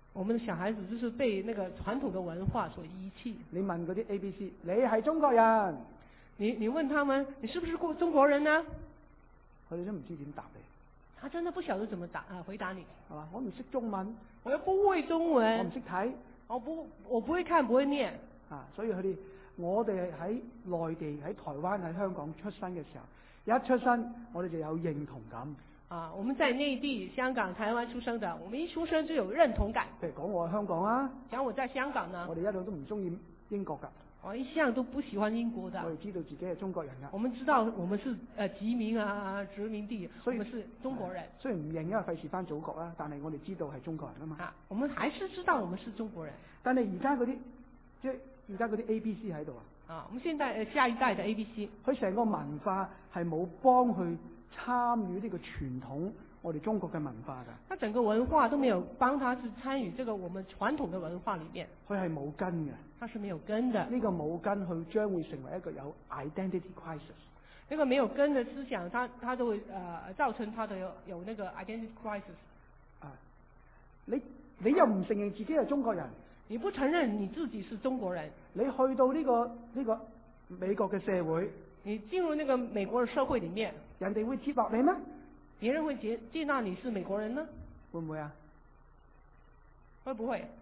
我們的小孩子就是被那個傳統的文化所遺棄。 你問嗰啲 A B C， 你係中國人？ 你你問他們，你是不是中國人呢？ 佢哋都唔知點答你。 他真的不曉得怎麼答啊回答你。 係嘛？我唔識中文， 我又不會中文， 我唔識睇， 我不我不會看，不會念。 啊，所以佢哋我哋喺內地喺台灣喺香港出生嘅時候，一出生我哋就有認同感。 啊，我們在內地、香港、台灣出生的，我們一出生就有認同感。 譬如講我喺香港啊， 講我在香港呢， 我哋一路都唔中意英國㗎。 我一向都不喜歡英國的。 我哋知道自己係中國人㗎。 我們知道我們是誒殖民啊，殖民地， 所以我們是中國人。 雖然唔認，因為費事返祖國啦，但係我哋知道係中國人啊嘛。 啊，我們還是知道我們是中國人。 但係而家嗰啲即係而家嗰啲 A B C 喺度啊。 啊，我們現在誒下一代的 A B C， 佢成個文化係冇幫佢參與呢個傳統我哋中國嘅文化㗎。 他整個文化都沒有幫他去參與這個我們傳統的文化裡面。 佢係冇根嘅。 他是沒有根的。 呢個冇根，佢將會成為一個有 identity crisis。 呢個沒有根的思想，他他都會誒、呃、造成他的有有那個 identity crisis。 啊，你你又唔承認自己係中國人？ 你不承認你自己是中國人？ 你去到呢個呢個美國嘅社會， 你進入那個美國嘅社會裡面， 人哋會接納你咩？ 別人會接接納你是美國人呢？ 會唔會啊？ 會不會？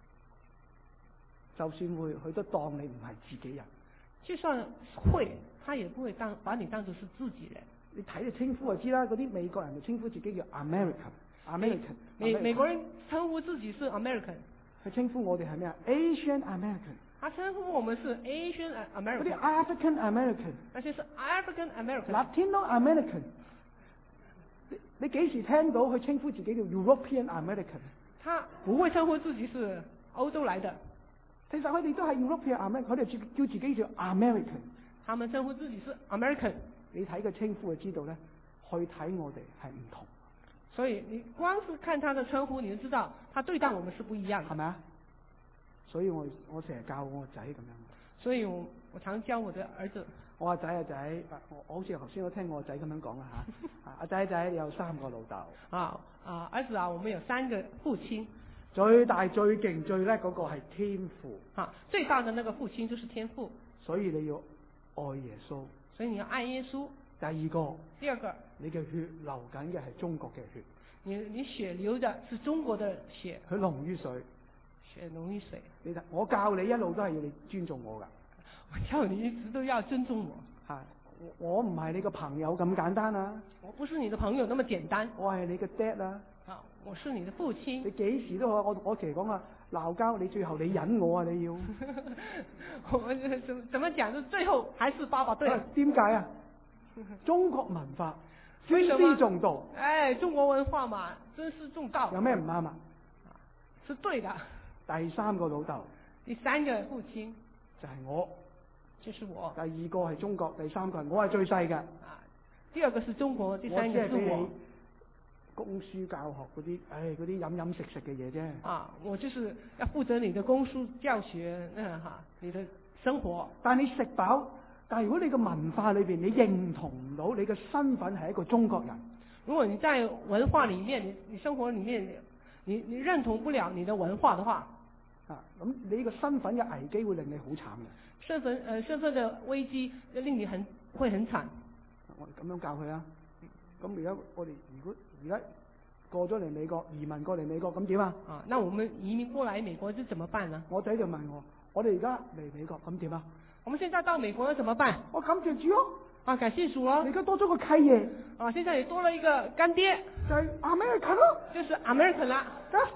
就算會，佢都當你唔係自己人。 就算會，他也不會當把你當作是自己人。 你睇你稱呼就知啦，嗰啲美國人就稱呼自己叫 American，American。 美美國人稱呼自己是 American。 佢稱呼我哋係咩啊 ？Asian American。 他稱呼我們是 Asian American。 嗰啲 African American。 那些是 African American。 Latino American。你你幾時聽到佢稱呼自己叫 European American？ 他不會稱呼自己是歐洲來的。 其實佢哋都係 European American，佢哋叫叫自己叫 American。 他們稱呼自己是 American。 你睇個稱呼就知道咧，去睇我哋係唔同。 所以你光是看他的稱呼，你就知道他對待我們是不一樣的， 係咪啊？所以我我成日教我個仔咁樣。 所以我我常教我的兒子。我話仔啊仔，我我好似頭先我聽我個仔咁樣講啊嚇。阿仔仔，你有三個老豆。啊啊，兒子啊，我們有三個父親。 最大最勁最叻嗰個係天父。 啊，最大的那個父親就是天父。 所以你要愛耶穌。 所以你要愛耶穌。 第二個。 第二個。你嘅血流緊嘅係中國嘅血。 你你血流的是中國的血。 佢濃於水。 血濃於水。 你睇，我教你一路都係要你尊重我㗎。 我教你一直都要尊重我。 係，我唔係你個朋友咁簡單啊。 我不是你的朋友那麼簡單。 我係你嘅爹啦。 啊，我是你的父親。 你幾時都好，我我其實講啊，鬧交你最後你忍我啊，你要。 我怎怎麼講？就最後還是爸爸對。 點解啊？中國文化尊師重道。 哎，中國文化嘛，尊師重道。 有咩唔啱啊？ 是對的。 第三個老豆。 第三個父親。 就係我。 就是我。 第二個係中國，第三個係我係最細嘅。 啊，第二個是中國，第三個是我。 供書教學嗰啲，唉，嗰啲飲飲食食嘅嘢啫。 啊，我就是要負責你的供書教學，嗯哈，你的生活。 但你食飽，但係如果你嘅文化裏邊你認同唔到你嘅身份係一個中國人， 如果你在文化裡面，你你生活裡面，你你認同不了你的文化的話， 啊，咁你呢個身份嘅危機會令你好慘嘅。 身份，誒，身份嘅危機令你很會很慘。 我哋咁樣教佢啊。咁而家我哋如果而家過咗嚟美國，移民過嚟美國，咁點啊？ 啊，那我們移民過來美國就怎麼辦呢？ 我仔就問我，我哋而家嚟美國，咁點啊？ 我們現在到美國了怎麼辦？ 我感謝主咯。 啊，感謝主咯。 你而家多咗個契爺。 啊，現在也多了一個乾爹。 就係 American 咯。 就是 American 啦。 That's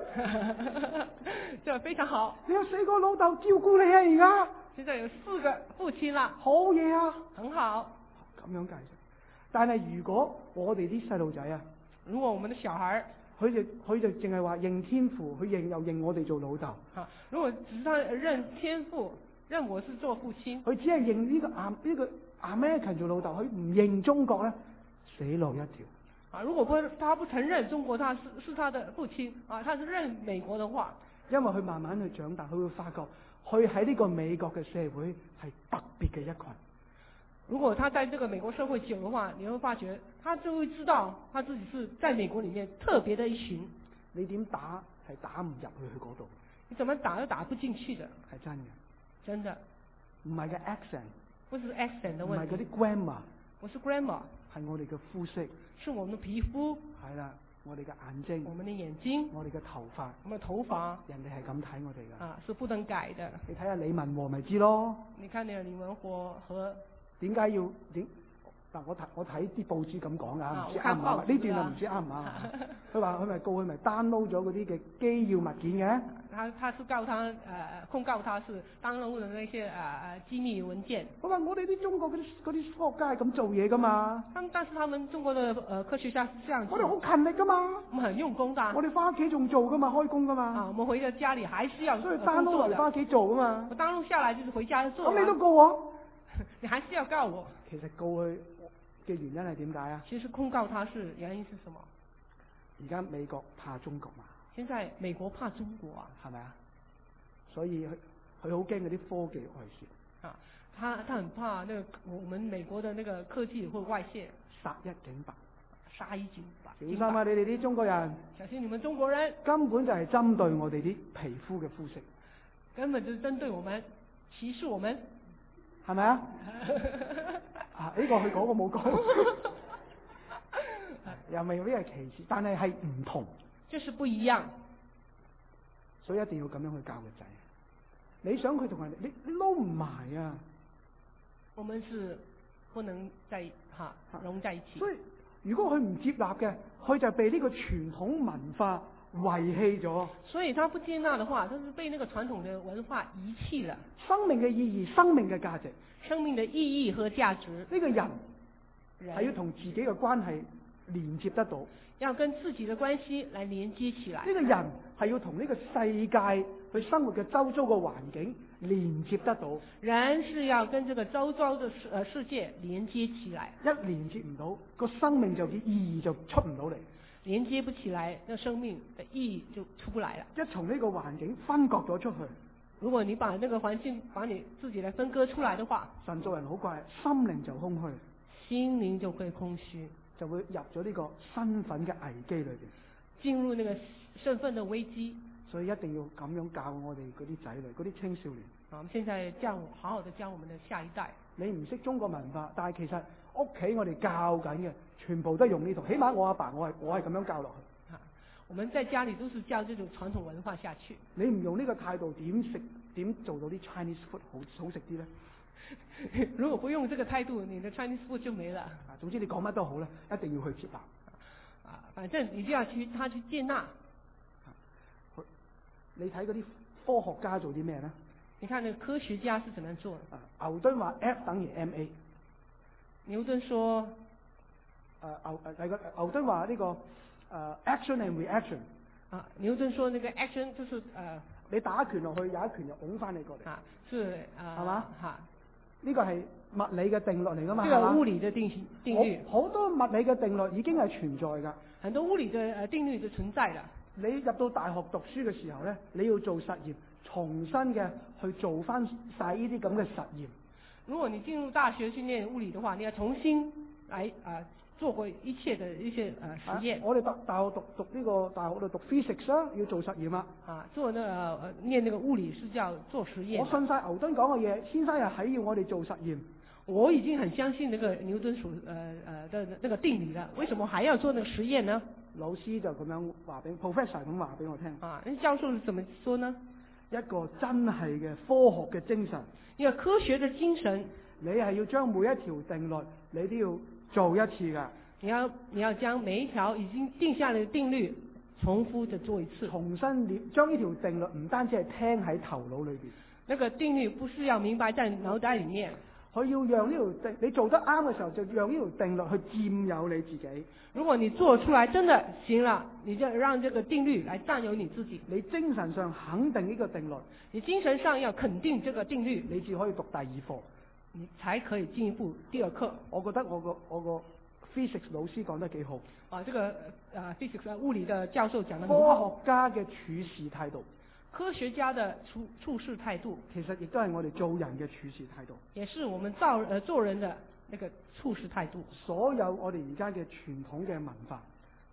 good。 這非常好。 你有四個老豆照顧你啊，而家。 現在有四個父親啦。 好嘢啊。 很好。 咁樣介紹。但係如果我哋啲細路仔啊， 如果我們的小孩， 佢就佢就淨係話認天父，佢認又認我哋做老豆。 啊，如果只是他認天父，認我是做父親， 佢只係認呢個亞呢個 American 做老豆，佢唔認中國咧，死路一條。 啊，如果不他不承認中國，他是是他的父親，啊，他是認美國的話， 因為佢慢慢去長大，佢會發覺，佢喺呢個美國嘅社會係特別嘅一群。 如果他在這個美國社會久的話，你會發覺，他就會知道他自己是在美國裡面特別的一群。 你點打係打唔入去佢嗰度。 你怎麼打都打不進去的。 係真嘅。 真的。 唔係嘅 accent。 不是 accent 的問題。 唔係嗰啲 grammar。 不是 grammar。 係我哋嘅膚色。 是我們的皮膚。 係啦。我哋嘅眼睛， 我們的眼睛， 我哋嘅頭髮， 我們的頭髮， 人哋係咁睇我哋噶。 啊，是不能改的。 你睇下李文和咪知咯。 你看你李文和和點解要點？嗱，我睇我睇啲報紙咁講噶，唔知啱唔啱？呢段就唔知啱唔啱。佢話佢咪告佢咪 download 咗嗰啲嘅機要物件嘅。 他他是告他誒、呃、控告他是 download 的那些誒誒、呃、機密文件。 佢話我哋啲中國嗰啲嗰啲科學家係咁做嘢噶嘛。 但但是他們中國的誒、呃、科學家是這樣。 我哋好勤力噶嘛。 我們很用功的。 我哋翻屋企仲做噶嘛，開工噶嘛。 啊，我們回到家裡還是要。 所以 download 嚟翻屋企做噶嘛。 我 download 下來就是回家做。 咁你都告我？ 你還是要告我。 其實告佢嘅原因係點解啊？ 其實控告他是原因是什麼？ 而家美國怕中國嘛？ 現在美國怕中國啊， 係咪啊？所以佢佢好驚嗰啲科技外泄。 啊，他他很怕那個我們美國的那個科技會外泄。 殺一儆百， 殺一儆百。 小心啊！你哋啲中國人。 小心你們中國人。根本就係針對我哋啲皮膚嘅膚色。 根本就針對我們，歧視我們。 係咪啊？啊！呢、這個佢講我冇講，又未必係歧視，但係係唔同。 就是不一樣， 所以一定要咁樣去教個仔。你想佢同人哋，你你撈唔埋啊！ 我們是不能在哈融在一起。 所以如果佢唔接納嘅，佢就被呢個傳統文化遺棄咗。 所以他不接納的話，他是被那個傳統的文化遺棄了。 生命嘅意義、生命嘅價值。 生命的意義和價值。呢、 這個人係要同自己嘅關係連接得到。 要跟自己的關係來連接起來。 呢、這個人係要同呢個世界佢生活嘅周遭嘅環境連接得到。 人是要跟這個周遭的世呃世界連接起來。 一連接唔到，個生命就嘅意義就出唔到嚟。 連接不起來，那生命的意義就出不來了。 一從呢個環境分割咗出去。 如果你把那個環境把你自己來分割出來的話， 神造人好怪，心靈就空虛， 心靈就會空虛， 就會入咗呢個身份嘅危機裏邊， 進入那個身份的危機。 所以一定要咁樣教我哋嗰啲仔女、嗰啲青少年。 啊，我們現在教好好的教我們的下一代。 你唔識中國文化，但係其實屋企我哋教緊嘅，全部都用呢套。起碼我阿爸，爸我係我係咁樣教落去。 我們在家裏都是教這種傳統文化下去。 你唔用呢個態度，點食點做到啲 Chinese food 好好食啲咧？ 如果不用這個態度，你的 Chinese food 就沒了。 啊，總之你講乜都好啦，一定要去接納。 啊，反正你就要去他去接納。啊， 你睇嗰啲科學家做啲咩咧？ 你看那個科學家是怎麼樣做的？ 啊，牛頓話 F 等於 ma。 牛頓說， 誒牛誒第個牛頓話呢個。誒、uh, action and reaction 啊，牛頓說那個 action 就是誒、呃， 你打拳落去，有一拳就拱翻你過嚟。 啊，是啊，係嘛？嚇， 呢個係物理嘅定律嚟㗎嘛？ 呢個物理嘅定定律。 好多物理嘅定律已經係存在㗎。 很多物理嘅誒定律就存在啦。 你入到大學讀書嘅時候咧，你要做實驗，重新嘅去做翻晒呢啲咁嘅實驗。 如果你進入大學去念物理嘅話，你要重新來啊。呃做過一切的一些誒實驗。 啊、我哋大大學讀讀呢個大學度讀 physics 啦，要做實驗啦。 啊，做那個念那個物理是叫做實驗。 我信晒牛頓講嘅嘢，先生又係要我哋做實驗。 我已經很相信那個牛頓所誒誒的那個定理了，為什麼還要做那個實驗呢？ 老師就咁樣話俾 professor 咁話俾我聽。 啊，那教授是怎麼說呢？ 一個真係嘅科學嘅精神， 一個科學嘅精神， 你係要將每一條定律，你都要做一次噶， 你要你要將每一條已經定下來的定律重複的做一次， 重新練，將呢條定律唔單止係聽喺頭腦裏邊， 那個定律不是要明白在腦袋裏面， 佢要讓呢條定，你做得啱嘅時候就讓呢條定律去佔有你自己。 如果你做出來真的行了，你就讓這個定律來佔有你自己。 你精神上肯定呢個定律， 你精神上要肯定這個定律， 你至可以讀第二課。 你才可以進一步第二課。 我覺得我個我個 physics 老師講得幾好。 啊，這個啊 physics 物理的教授講得很好。科學家嘅處事態度， 科學家的處處事態度， 其實亦都係我哋做人嘅處事態度。 也是我們造呃做人的那個處事態度。 所有我哋而家嘅傳統嘅文化，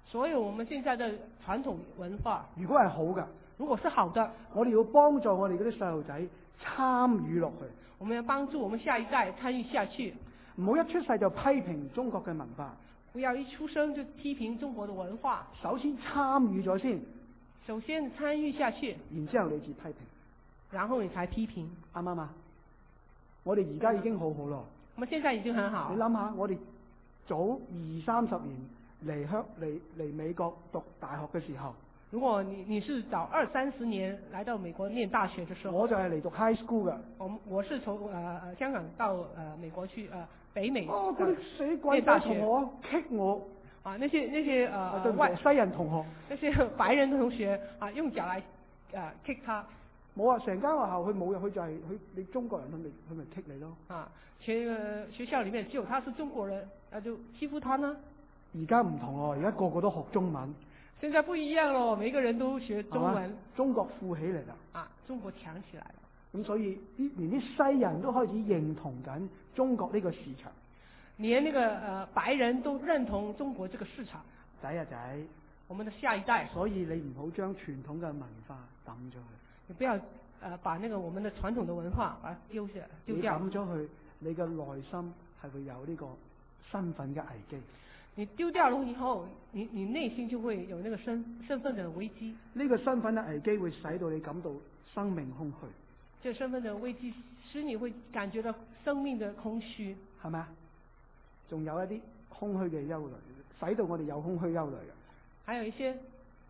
所有我們現在的傳統文化， 如果係好嘅， 如果是好的， 我哋要幫助我哋嗰啲細路仔參與落去。 我們要幫助我們下一代參與下去， 唔好一出世就批評中國嘅文化。 不要一出生就批評中國的文化。 首先參與咗先， 首先參與下去， 然之後你至批評， 然後你才批評， 啱唔啱啊？我哋而家已經好好咯。 我們現在已經很好。 你諗下，我哋早二三十年嚟香嚟嚟美國讀大學嘅時候， 如果你你是早二三十年來到美國念大學嘅時候， 我就係嚟讀 high school 嘅。 我我是從呃香港到呃美國去呃北美。 哦，嗰啲死鬼仔同學棘我。 啊，那些那些呃外西人同學， 那些白人同學啊，用腳來啊 kick 他。 冇啊，成間學校佢冇入去就係佢你中國人，佢咪佢咪 kick 你咯。 啊，全個學校裏面只有他是中國人，那就欺負他呢。 而家唔同咯，而家個個都學中文。 現在不一樣咯，每個人都學中文。 中國富起嚟啦。 啊，中國強起來了。 咁所以啲連啲西人都開始認同緊中國呢個市場。 連那個呃白人都認同中國這個市場。 仔啊仔， 我們的下一代。 所以你唔好將傳統嘅文化抌咗佢。 你不要呃把那個我們的傳統的文化把它丟下丟掉。 你抌咗佢，你嘅內心係會有呢個身份嘅危機。 你丟掉了以後，你你內心就會有那個身身份的危機。 呢個身份嘅危機會使到你感到生命空虛。 這身份的危機使你會感覺到生命的空虛， 係咪？仲有一啲空虛嘅憂慮，使到我哋有空虛憂慮嘅。 還有一些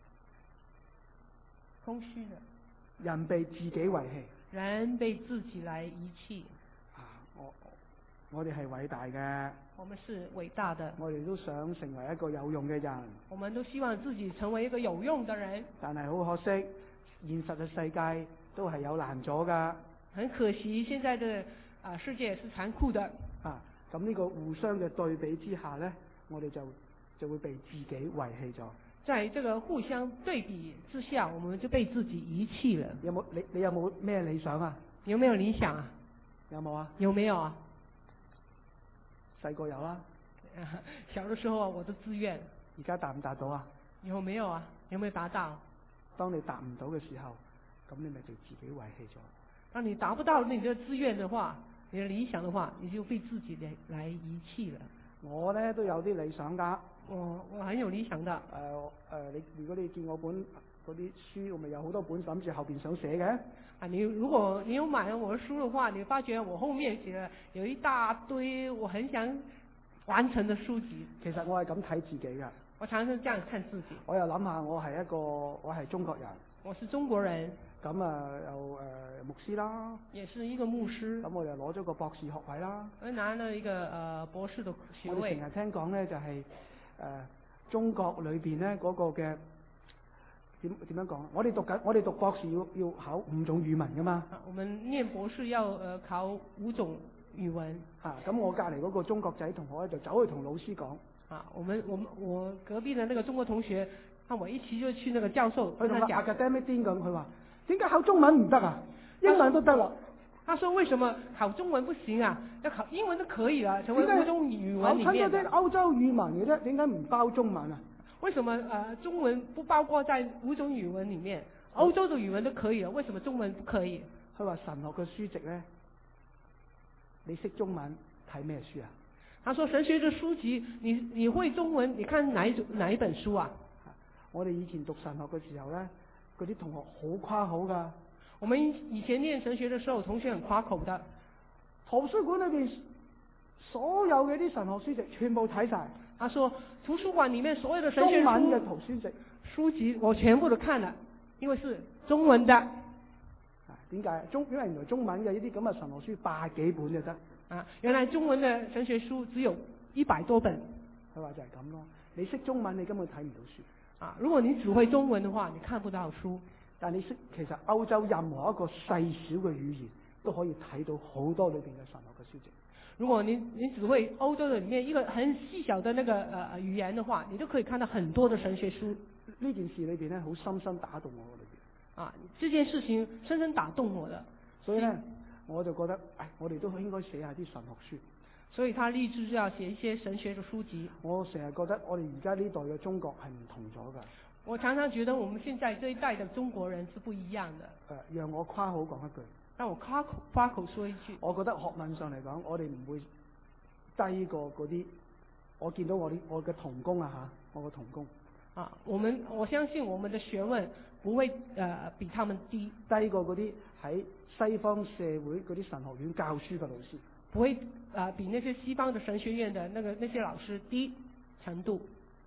空虛的。 人被自己遺棄。 人被自己來遺棄。 啊，我我哋係偉大嘅。 我們是偉大的。 我哋都想成為一個有用嘅人。 我們都希望自己成為一個有用的人。 但係好可惜，現實嘅世界都係有難阻噶。 很可惜，現在的啊世界是殘酷的。 啊，咁呢個互相嘅對比之下呢，我哋就就會被自己遺棄咗。 在這個互相對比之下，我們就被自己遺棄了。 有冇你你有冇咩理想啊？ 你有沒有理想啊？ 有冇啊？ 有沒有啊？ 細個有啦。 小的時候啊，我的志願。 而家達唔達到啊？ 有沒有啊？有沒有達到？ 當你達唔到嘅時候，咁你咪就自己遺棄咗。 當你達不到你的志願的話，你的理想的話，你就被自己來來遺棄了。 我呢都有啲理想噶。 我我很有理想的。誒、 呃、誒、呃，你如果你見我本嗰啲書，我咪有好多本諗住後邊想寫嘅。 啊，你如果你有買了我的書的話，你發覺我後面寫了有一大堆我很想完成的書籍。 其實我係咁睇自己噶。 我常常這樣看自己。 我又諗下，我係一個我係中國人。 我是中國人。 咁啊，又誒、呃、牧師啦。 也是一個牧師。 咁我又攞咗個博士學位啦。 我拿了一個誒、呃、博士的學位。 我哋成日聽講咧，就係、是、誒、呃、中國裏邊咧嗰個嘅點點樣講？我哋讀緊，我哋讀博士要要考五種語文噶嘛。 啊，我們念博士要誒、呃、考五種語文。啊， 咁我隔離嗰個中國仔同學咧就走去同老師講。 啊，我們我們我隔壁的那個中國同學，跟我一起就去那個教授， 佢同個 academic 癲咁，佢話點解考中文唔得啊？英文都得啦。 他說為什麼考中文不行啊？要考英文都可以啦，成為五種語文裏面。 考親嗰啲歐洲語文嘅啫，點解唔包中文啊？ 為什麼誒、呃、中文不包括在五種語文裏面？歐洲的語文都可以了，為什麼中文不可以？ 佢話神學嘅書籍咧，你識中文睇咩書啊？ 他說神學的書籍，你你會中文，你看哪一種哪一本書啊？ 我哋以前讀神學嘅時候咧，嗰啲同學好誇口噶。 我們以前念神學的時候，同學很誇口的。 圖書館裏邊所有嘅啲神學書籍全部睇晒。 他說圖書館裏面所有的神學書中文嘅圖書籍書籍我全部都看了，因為是中文的。啊， 點解？中因為原來中文嘅呢啲咁嘅神學書百幾本就得。 啊，原來中文嘅神學書只有一百多本。 佢話就係咁咯。你識中文，你根本睇唔到書。 啊，如果你只會中文的話，你看不到書。 但你識，其實歐洲任何一個細小嘅語言都可以睇到好多裏邊嘅神學嘅書籍。 如果你你只會歐洲的裡面一個很細小的那個呃語言的話，你都可以看到很多的神學書。 呢件事裏邊咧，好深深打動我裏邊。 啊，這件事情深深打動我的。 所以咧，我就覺得，誒，我哋都應該寫下啲神學書。 所以他立志要寫一些神學嘅書籍。 我成日覺得我哋而家呢代嘅中國係唔同咗㗎。 我常常覺得我們現在這一代的中國人是不一樣的。 誒，讓我誇口講一句。 讓我誇口誇口說一句。 我覺得學問上嚟講，我哋唔會低過嗰啲。我見到我啲我嘅同工啊嚇，我嘅同工。 啊，我們我相信我們的學問不會誒、呃、比他們低。 低過嗰啲喺西方社會嗰啲神學院教書嘅老師。 不會啊、呃，比那些西方的神學院的那個那些老師低程度。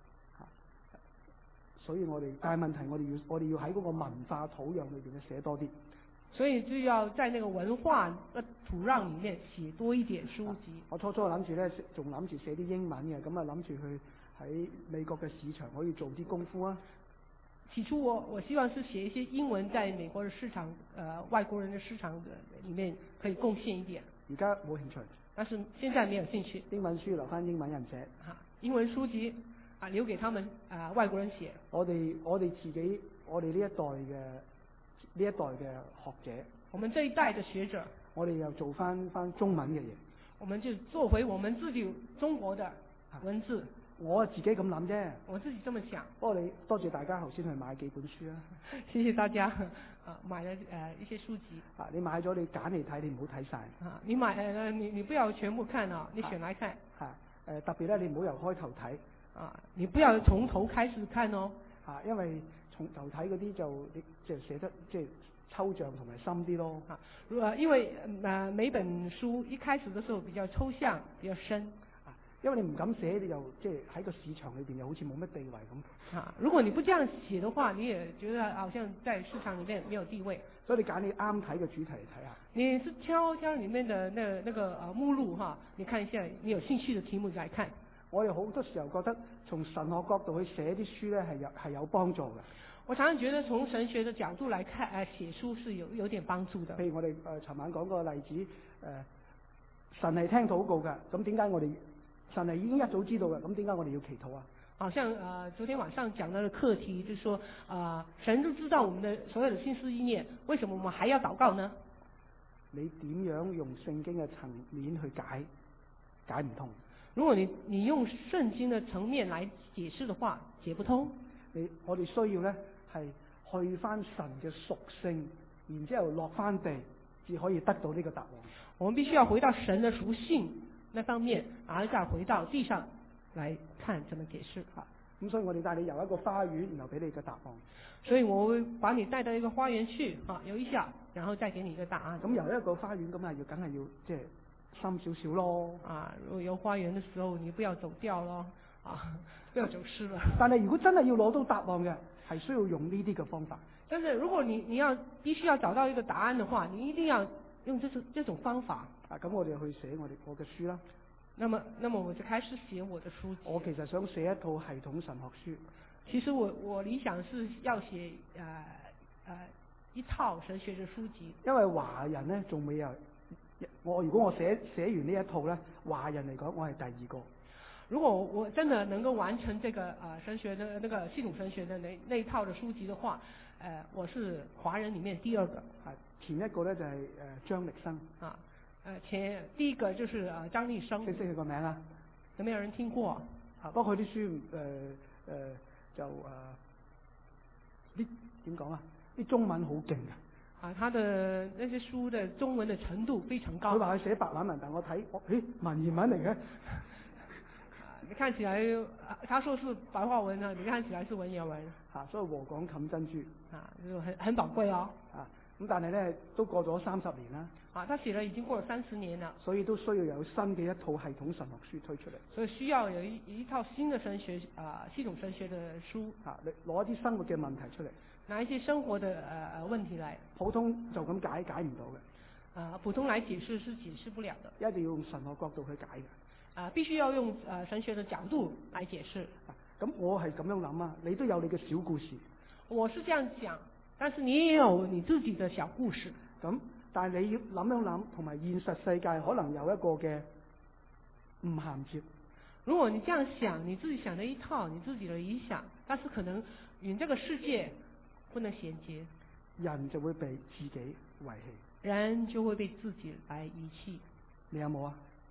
所以我哋，但係問題我哋要我哋要喺嗰個文化土壤裏邊咧寫多啲。 所以就要在那個文化嘅土壤裡面寫多一點書籍。 我初初諗住咧，仲諗住寫啲英文嘅，咁啊諗住去喺美國嘅市場可以做啲功夫啊。 起初我我希望是寫一些英文，在美國嘅市場，呃外國人嘅市場嘅裡面可以貢獻一點。 而家冇興趣。 但是現在沒有興趣。 英文書留翻英文人寫。 嚇，英文書籍啊留給他們啊、呃、外國人寫。 我哋我哋自己我哋呢一代嘅呢一代嘅學者。 我們這一代嘅學者。 我哋又做翻翻中文嘅嘢。 我們就做回我們自己中國的文字。 我自己咁諗啫。 我自己這麼想。 不過你多謝大家頭先去買幾本書啊。 謝謝大家啊，買了誒、呃、一些書籍。 啊，你買咗你揀嚟睇，你唔好睇晒。 啊，你買誒、呃，你你不要全部看啊，你選來看。 係誒、呃、特別咧，你唔好由開頭睇。 啊，你不要從頭開始看哦。 啊，因為從頭睇嗰啲就你即係寫得即係抽象同埋深啲咯。 啊，誒，因為誒、呃、每本書一開始嘅時候比較抽象，比較深。 因為你唔敢寫，你又即係喺個市場裏邊又好似冇乜地位咁。 啊，如果你不這樣寫的話，你也覺得好像在市場裏面沒有地位。 所以你揀你啱睇嘅主題嚟睇下。 你是挑挑裏面的那那個呃目錄哈，你看一下你有興趣的題目來看。 我哋好多時候覺得從神學角度去寫啲書咧係有係有幫助嘅。 我常常覺得從神學的角度來看，誒、呃、寫書是有有點幫助的。 譬如我哋誒尋晚講個例子，誒、呃、神係聽禱告嘅，咁點解我哋？神係已經一早知道嘅，咁點解我哋要祈禱啊？ 好像呃昨天晚上講到的課題，就是說啊、呃，神都知道我們的所有的心思意念，為什麼我們還要禱告呢？ 你點樣用聖經嘅層面去解，解唔通？ 如果你你用聖經的層面來解釋的話，解不通。 你我哋需要咧係去翻神嘅屬性，然之後落翻地，至可以得到呢個答案。 我們必須要回到神的屬性那方面，然後再回到地上來看怎麼解釋。 啊，咁所以我哋帶你遊一個花園，然後俾你個答案。 所以我會把你帶到一個花園去，啊，遊一下，然後再給你一個答案。 咁遊一個花園咁啊，要梗係要即係深少少咯。 啊，如果遊花園嘅時候，你不要走掉咯，啊，不要走失了。 但係如果真係要攞到答案嘅，係需要用呢啲嘅方法。 但是如果你你要必須要找到一個答案的話，你一定要用這種這種方法。 啊，咁我哋去寫我哋我嘅書啦。 那麼，那麼我就開始寫我的書籍。 我其實想寫一套系統神學書。 其實我我理想是要寫誒誒、呃、一套神學嘅書籍。因為華人咧仲未有，我如果我寫寫完呢一套咧，華人嚟講我係第二個。 如果我真的能夠完成這個啊、呃、神學的那個系統神學的那那一套的書籍的話，誒、呃、我是華人裏面第二個。 啊，前一個咧就係誒張力生。 啊，誒前第一個就是啊張力生。 識唔識佢個名啊？ 有沒有人聽過？ 啊，不過佢啲書誒誒、呃呃、就誒啲點講啊？啲中文好勁啊！ 啊，他的那些書的中文的程度非常高。 佢話佢寫白話文，但我睇，我誒文言文嚟嘅。 你看起來，他說是白話文啊，你看起來是文言文。 啊，所以禾稈冚珍珠。 啊，就很很寶貴哦。 啊，咁但係咧都過咗三十年啦。 啊，他寫了已經過了三十年了。 所以都需要有新嘅一套系統神學書推出嚟。 所以需要有一一套新的神學啊系統神學的書。 啊，你攞一啲生活嘅問題出嚟。 拿一些生活的誒誒、呃、問題來。 普通就咁解解唔到嘅。 啊，普通來解釋是解釋不了的。 一定要用神學角度去解嘅。 啊，必須要用誒神學的角度來解釋。 咁、啊、我係咁樣諗啊，你都有你嘅小故事。 我是這樣講，但是你也有你自己的小故事。 咁，但係你要諗一諗，同埋現實世界可能有一個嘅唔銜接。 如果你這樣想，你自己想的一套，你自己的理想，但是可能與這個世界不能銜接， 人就會被自己遺棄。 人就會被自己來遺棄。 你有冇啊？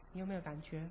你有沒有感覺？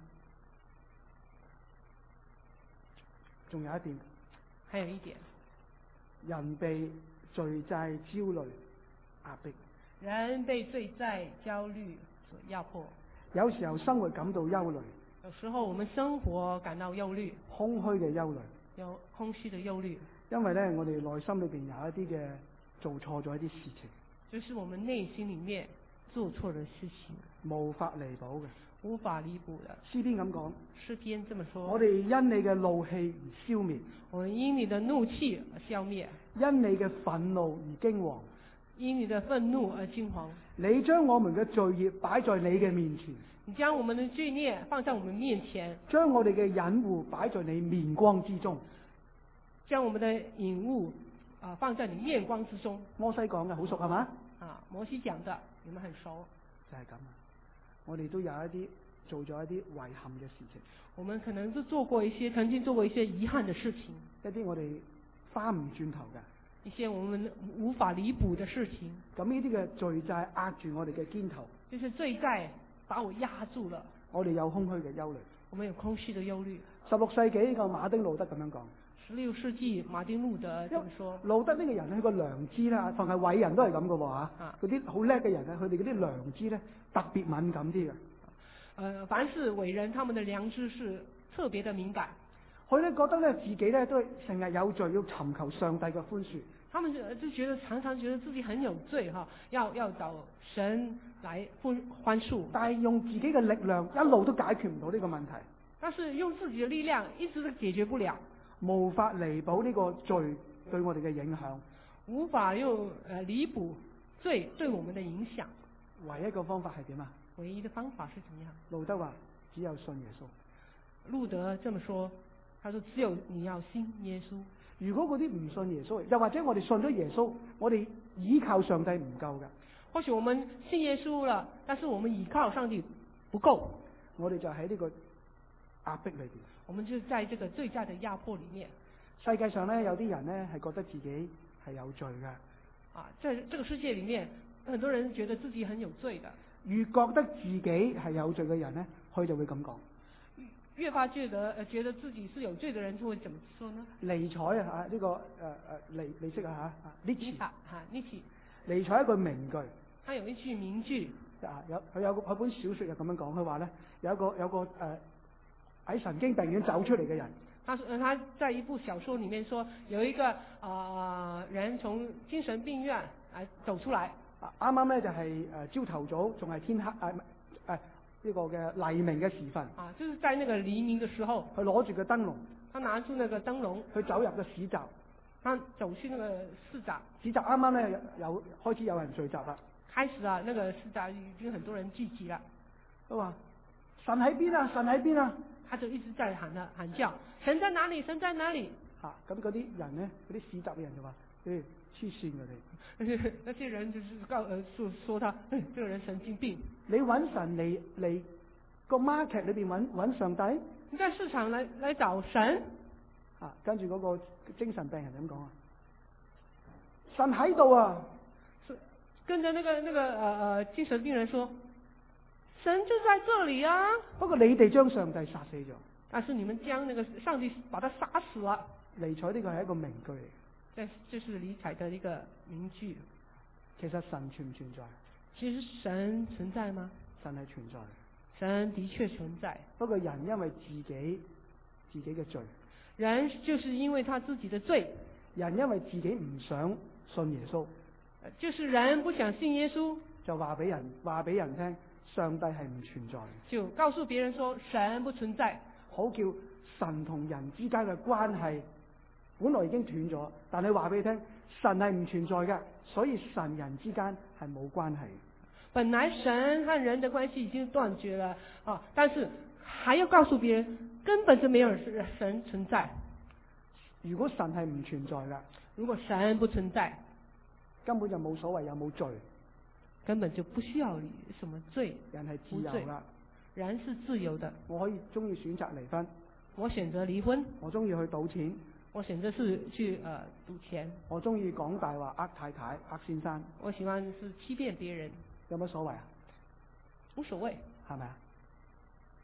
仲有一點， 還有一點， 人被罪債焦慮壓迫， 人被罪債焦慮所壓迫。 有時候生活感到憂慮， 有時候我們生活感到憂慮， 空虛嘅憂慮， 有空虛的憂慮。因為咧，我哋內心裏邊有一啲嘅做錯咗一啲事情， 就是我們內心裏面做錯的事情， 無法彌補嘅， 無法彌補的。 詩篇咁講， 詩篇這麼說， 我哋因你嘅怒氣而消滅， 我們因你的怒氣而消滅， 因你嘅憤怒而驚惶， 因你的憤怒而驚惶。 你將我們嘅罪孽擺在你嘅面前， 你將我們的罪孽放在我們面前， 將我哋嘅隱惡擺在你面光之中， 將我們的隱惡啊放在你面光之中。 摩西講嘅好熟係嘛？ 啊，摩西講的，你們很熟。 就係咁啊！我哋都有一啲做咗一啲遺憾嘅事情。 我們可能都做過一些，曾經做過一些遺憾的事情， 一啲我哋翻唔轉頭嘅， 一些我們無法彌補的事情。 咁呢啲嘅罪債壓住我哋嘅肩頭， 就是罪債把我壓住了。 我哋有空虛嘅憂慮， 我們有空虛的憂慮。 十六世紀個馬丁路德咁樣講。 十六世紀馬丁路德咁說。 路德呢個人咧，佢個良知啦，凡係偉人都係咁嘅喎嚇。嗰啲好叻嘅人咧，佢哋嗰啲良知咧特別敏感啲嘅。 呃，凡是偉人，他們的良知是特別的敏感。 佢咧覺得咧自己咧都成日有罪，要尋求上帝嘅寬恕。 他們就就覺得常常覺得自己很有罪哈，要要找神來寬寬恕。 但係用自己嘅力量一路都解決唔到呢個問題。 但是用自己的力量一直都解決不了， 無法彌補呢個罪對我哋嘅影響。 無法用呃彌補罪對我們的影響。 唯一嘅方法係點啊？ 唯一的方法是怎麼樣？ 路德話：只有信耶穌。 路德這麼說，他說只有你要信耶穌。 如果嗰啲唔信耶穌，又或者我哋信咗耶穌，我哋依靠上帝唔夠㗎。 或許我們信耶穌了，但是我們依靠上帝不夠， 我哋就喺呢個壓迫裏邊。 我們就在這個罪債的壓迫裡面。 世界上咧有啲人咧係覺得自己係有罪嘅。 啊，在這個世界裡面，很多人覺得自己很有罪的。 越覺得自己係有罪嘅人咧，佢就會咁講。 越發覺得，呃，覺得自己是有罪的人，就會怎麼說呢？尼采啊，呢、這個誒誒利利息啊嚇，尼采嚇尼采。 尼采一句名句。 他有一句名句。 啊，有佢有佢本小説又咁樣講，佢話咧有一個有一個誒喺、呃、神經病院走出嚟嘅人。 他他在一部小說裡面說，有一個啊、呃、人從精神病院啊走出來。 啊，啱啱咧就係誒朝頭早，仲係天黑誒誒呢個嘅黎明嘅時分。啊， 就是在那個黎明嘅時候。 佢攞住個燈籠。 他拿住那個燈籠。 佢走入個市集。 他走去那個市集。 市集啱啱咧有開始有人聚集啦。 開始啊，那個市集已經很多人聚集啦。 佢話：神喺邊啊？神喺邊啊？ 他就一直在喊啊喊叫，神在哪裡？神在哪裡？ 嚇！咁嗰啲人咧，嗰啲市集嘅人就話：誒黐線㗎你！ 那些人就是告呃說說他，誒，這個人神經病。 你揾神嚟嚟個 market 裏邊揾揾上帝？ 你在市場嚟嚟找神？ 啊，跟住嗰個精神病人點講啊？神喺度啊！ 跟着那個那個呃呃精神病人說，神就在這裡啊。 不過你哋將上帝殺死咗。 但是你們將那個上帝把他殺死了。 尼采呢個係一個名句嚟。 這這是尼采的一個名句。 其實神存唔存在？ 其實神存在嗎？ 神係存在。 神的確存在。 不過人因為自己自己嘅罪。 人就是因為他自己的罪。 人因為自己唔想信耶穌。 就是人不想信耶穌， 就話俾人話俾人聽，上帝係唔存在。 就告訴別人說神不存在， 好叫神同人之間嘅關係本來已經斷咗，但係話俾你聽，神係唔存在嘅，所以神人之間係冇關係。 本來神和人的關係已經斷絕了啊，但是還要告訴別人，根本就沒有神存在。 如果神係唔存在嘅， 如果神不存在， 根本就冇所謂有冇罪， 根本就不需要什麼罪。 人係自由啦， 人是自由的。 我可以中意選擇離婚， 我選擇離婚。 我中意去賭錢， 我選擇是去誒、呃、賭錢。我中意講大話呃太太呃先生。 我喜歡是欺騙別人。 有乜所謂啊？ 無所謂， 係咪啊？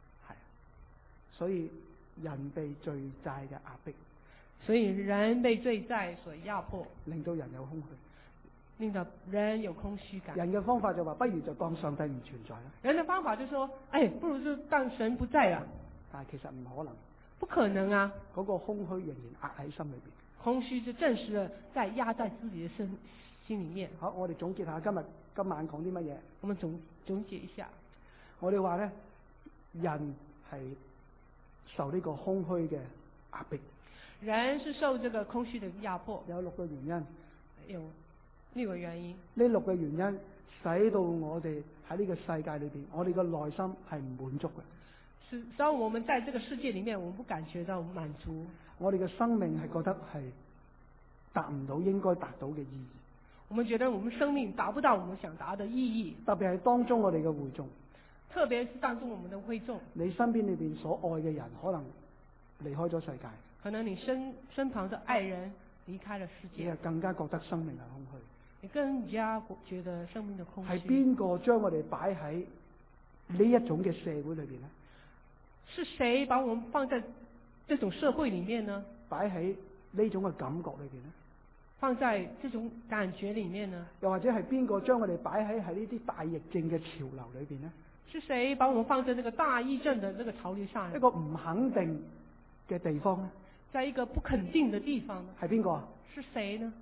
所以人被罪債嘅壓迫， 所以人被罪債所壓迫， 令到人有空虛， 令到人有空虛感。 人嘅方法就話，不如就當上帝唔存在啦。 人嘅方法就說，哎，不如就當神不在啦。 但係其實唔可能， 不可能啊！ 嗰個空虛仍然壓喺心裏邊。 空虛就證實了在壓在自己嘅心心裏面。 好，我哋總結下今日今晚講啲乜嘢？ 我們總總結一下， 我哋話咧，人係受呢個空虛嘅壓迫。 人是受這個空虛的壓迫。 有六個原因。 有六個原因。 呢六個原因使到我哋喺呢個世界裏邊，我哋嘅內心係唔滿足嘅。 是，當我們在這個世界裏面，我們不感覺到滿足。 我哋嘅生命係覺得係達唔到應該達到嘅意義。 我們覺得我們生命達不到我們想達的意義。 特別係當中我哋嘅會眾。 特別是當中我們的會眾。 你身邊裏邊所愛嘅人可能離開咗世界。 可能你身身旁的愛人離開了世界。 你係更加覺得生命係空虛。 你更加覺得生命的空虛。 係邊個將我哋擺喺呢一種嘅社會裏邊呢？ 是誰把我們放在這種社會裏面呢？ 擺喺呢種嘅感覺裏邊呢？ 放在這種感覺裏面呢？ 又或者係邊個將我哋擺喺喺呢啲大疫症嘅潮流裏邊呢？ 是誰把我們放在這個大疫症的這個潮流上？ 一個唔肯定嘅地方呢？ 在一個不肯定的地方呢？ 係邊個啊？ 是誰呢？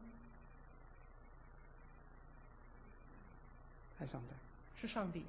係上帝。 是上帝。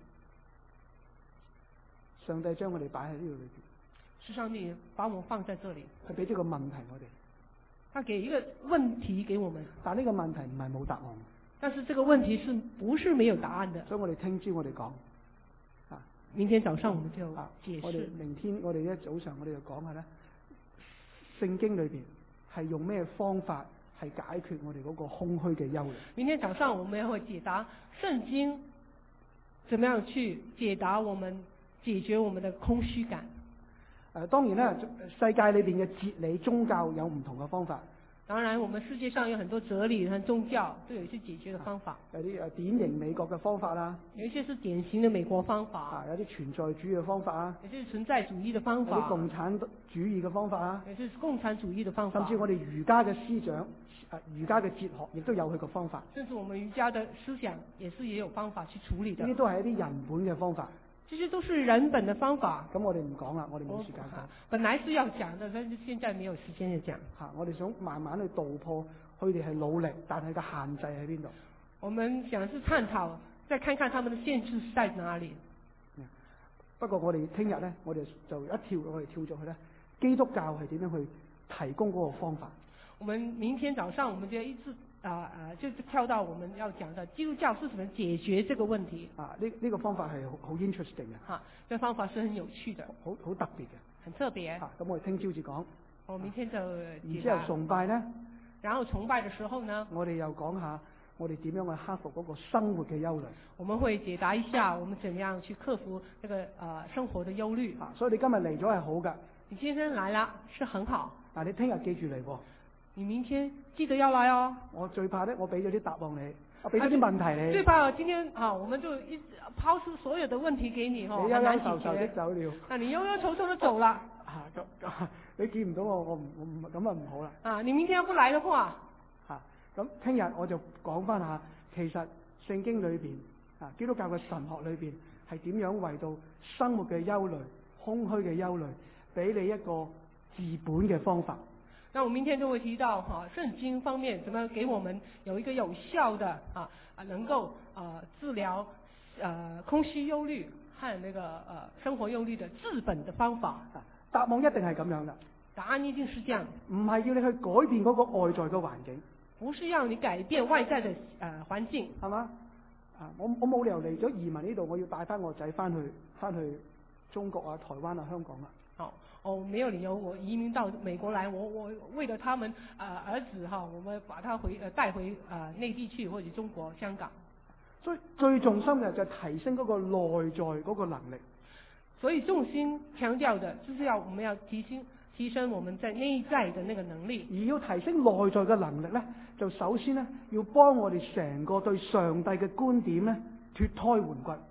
上帝將我哋擺喺呢度裏邊。 是上帝把我們放在這裏。 佢俾咗個問題我哋。 他給一個問題給我們。 但呢個問題唔係冇答案。 但是這個問題是不是沒有答案的？ 所以我哋聽朝我哋講。啊， 明天早上我們就解釋。 我哋明天我哋一早上我哋就講下咧，聖經裏邊係用咩方法係解決我哋嗰個空虛嘅憂慮。明天早上我們也會解答聖經，怎麼樣去解答我們解決我們的空虛感。誒、呃，當然啦，世界裏邊嘅哲理宗教有唔同嘅方法。 當然，我們世界上有很多哲理和宗教都有一些解決的方法。 有啲誒典型美國嘅方法啦。 有一些是典型的美國方法。 啊，有啲存在主義嘅方法啊。 有啲存在主義嘅方法。 有啲共產主義嘅方法啊。 有啲共產主義嘅方法。 甚至我哋儒家嘅思想，誒儒家嘅哲學，亦都有佢個方法。 甚至我們儒家嘅思想，也是也有方法去處理的。 呢啲都係一啲人本嘅方法。 這些都是人本的方法。 咁我哋唔講啦，我哋冇時間講。 本來是要講的，但是現在沒有時間去講。 吓，我哋想慢慢去道破，佢哋係努力，但係個限制喺邊度？ 我們想是探討，再看看他們的限制是在哪裏。 不過我哋聽日咧，我哋就一跳，我哋跳咗去咧，基督教係點樣去提供嗰個方法？ 我們明天早上，我們就一直。啊啊！就跳到我們要講的基督教是怎麼解決這個問題啊？呢呢、這個方法係好好 interesting 嘅。 哈、啊，這個方法是很有趣的， 好好特別嘅， 很特別。 啊，咁我哋聽朝至講。 我明天就。然之後崇拜呢？ 然後崇拜的時候呢？ 我哋又講下我哋點樣去克服嗰個生活嘅憂慮。 我們會解答一下我們怎麼樣去克服這個啊、呃、生活的憂慮。 啊，所以你今日嚟咗係好㗎。 你今天來了是很好。 嗱、啊，你聽日記住嚟喎。 你明天記得要來哦。 我最怕咧，我俾咗啲答案你，我俾咗啲問題你。 最怕今天啊，我們就一拋出所有的問題給你，哦， 你憂憂愁愁的走了。 那你憂憂愁愁的走了。 啊，咁你見唔到我，我唔我唔咁啊唔好啦。 啊，你明天要不來的話， 吓咁聽日我就講翻下，其實聖經裏邊啊，基督教嘅神學裏邊係點樣為到生活嘅憂慮、空虛嘅憂慮，俾你一個治本嘅方法。 那我明天就會提到哈，聖經方面怎麼給我們有一個有效的啊啊，能夠啊治療呃空虛憂慮和那個呃生活憂慮的治本的方法。 答案一定係咁樣的。 答案一定是這樣。 唔係要你去改變嗰個外在嘅環境。 不是要你改變外在的呃環境。係嘛？ 啊，我我冇理由嚟咗移民呢度，我要帶翻我仔翻去翻去中國啊、台灣啊、香港啊。 好。哦，沒有理由，我移民到美國來，我我為了他們啊、呃、兒子哈，我們把他回呃帶回啊、呃、內地去，或者中國香港。所以最重心嘅就係提升嗰個內在嗰個能力。所以重心強調的，就是要我們要提升提升我們在內在的那個能力。而要提升內在嘅能力咧，就首先咧要幫我哋成個對上帝嘅觀點咧脫胎換骨。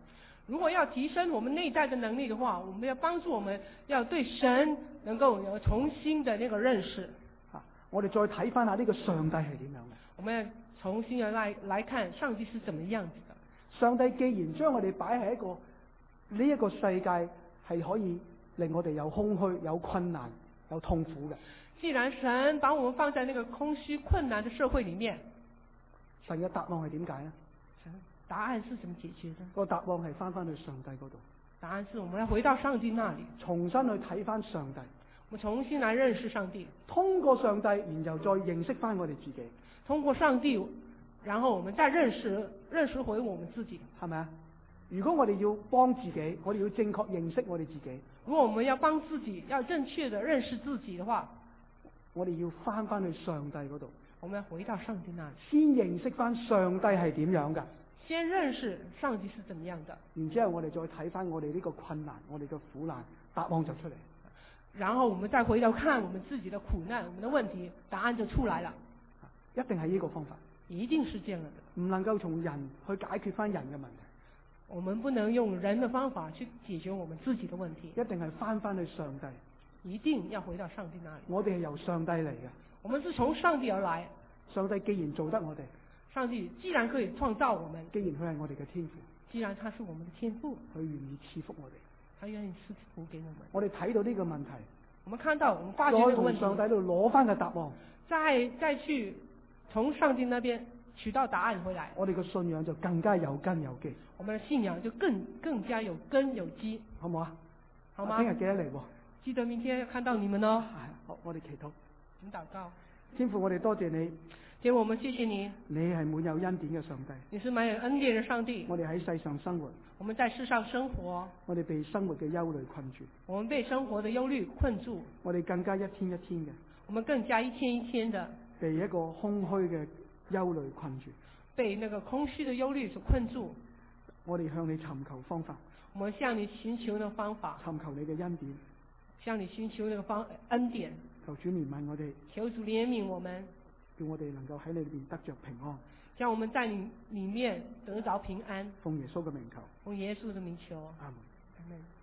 如果要提升我們內在的能力的話，我們要幫助我們要對神能夠有重新的那個認識。 啊，我哋再睇翻下呢個上帝係點樣嘅。 我們要重新要來來看上帝是怎麼樣子的。 上帝既然將我哋擺喺一個呢一個世界係可以令我哋有空虛、有困難、有痛苦嘅。 既然神把我們放在那個空虛困難的社會裡面， 神嘅答案係點解呢？ 答案是怎麼解決的？ 個答案係翻翻去上帝嗰度。 答案是我們要回到上帝那裡， 重新去睇翻上帝。 我們重新來認識上帝。 通過上帝，然後再認識翻我哋自己。 通過上帝，然後我們再認識認識回我們自己， 係咪啊？如果我哋要幫自己，我哋要正確認識我哋自己。 如果我們要幫自己，要正確的認識自己的話， 我哋要翻翻去上帝嗰度。 我們要回到上帝那裡， 先認識翻上帝係點樣㗎。 先認識上帝是怎麼樣的， 然之後我哋再睇翻我哋呢個困難，我哋嘅苦難，答案就出嚟。 然後我們再回頭看我們自己的苦難，我們的問題，答案就出來了。 一定係呢個方法， 一定是這樣的。 唔能夠從人去解決翻人嘅問題。 我們不能用人的方法去解決我們自己的問題。 一定係翻翻去上帝。 一定要回到上帝那裡。 我哋係由上帝嚟嘅。 我們是從上帝而來。 上帝既然做得我哋， 上帝既然可以創造我們， 既然佢係我哋嘅天父， 既然他是我們的天父， 佢願意賜福我哋， 他願意賜福給我們。 我哋睇到呢個問題， 我們看到，我們發覺呢個問題， 再從上帝度攞翻個答案， 再再去從上帝那邊取到答案回來， 我哋嘅信仰就更加有根有基， 我們的信仰就更更加有根有基， 好唔好啊？ 好嗎？ 聽日記得嚟喎， 記得明天要看到你們哦。 好，我哋祈禱， 請禱告。 天父，我哋多謝你。 天父，我們謝謝你。 你係滿有恩典嘅上帝。 你是滿有恩典嘅上帝。 我哋喺世上生活。 我們在世上生活。 我哋被生活嘅憂慮困住。 我們被生活的憂慮困住。 我哋更加一天一天嘅。 我們更加一天一天的。 被一個空虛嘅憂慮困住。 被那個空虛的憂慮所困住。 我哋向你尋求方法。 我們向你尋求那個方法。 尋求你嘅恩典。 向你尋求那個方恩典。 求主憐憫我哋。 求主憐憫我們。叫我哋能夠喺你裏邊得着平安， 讓我們在你裏面得着平安。 奉耶穌嘅名求， 奉耶穌的名求。 阿門。 阿門。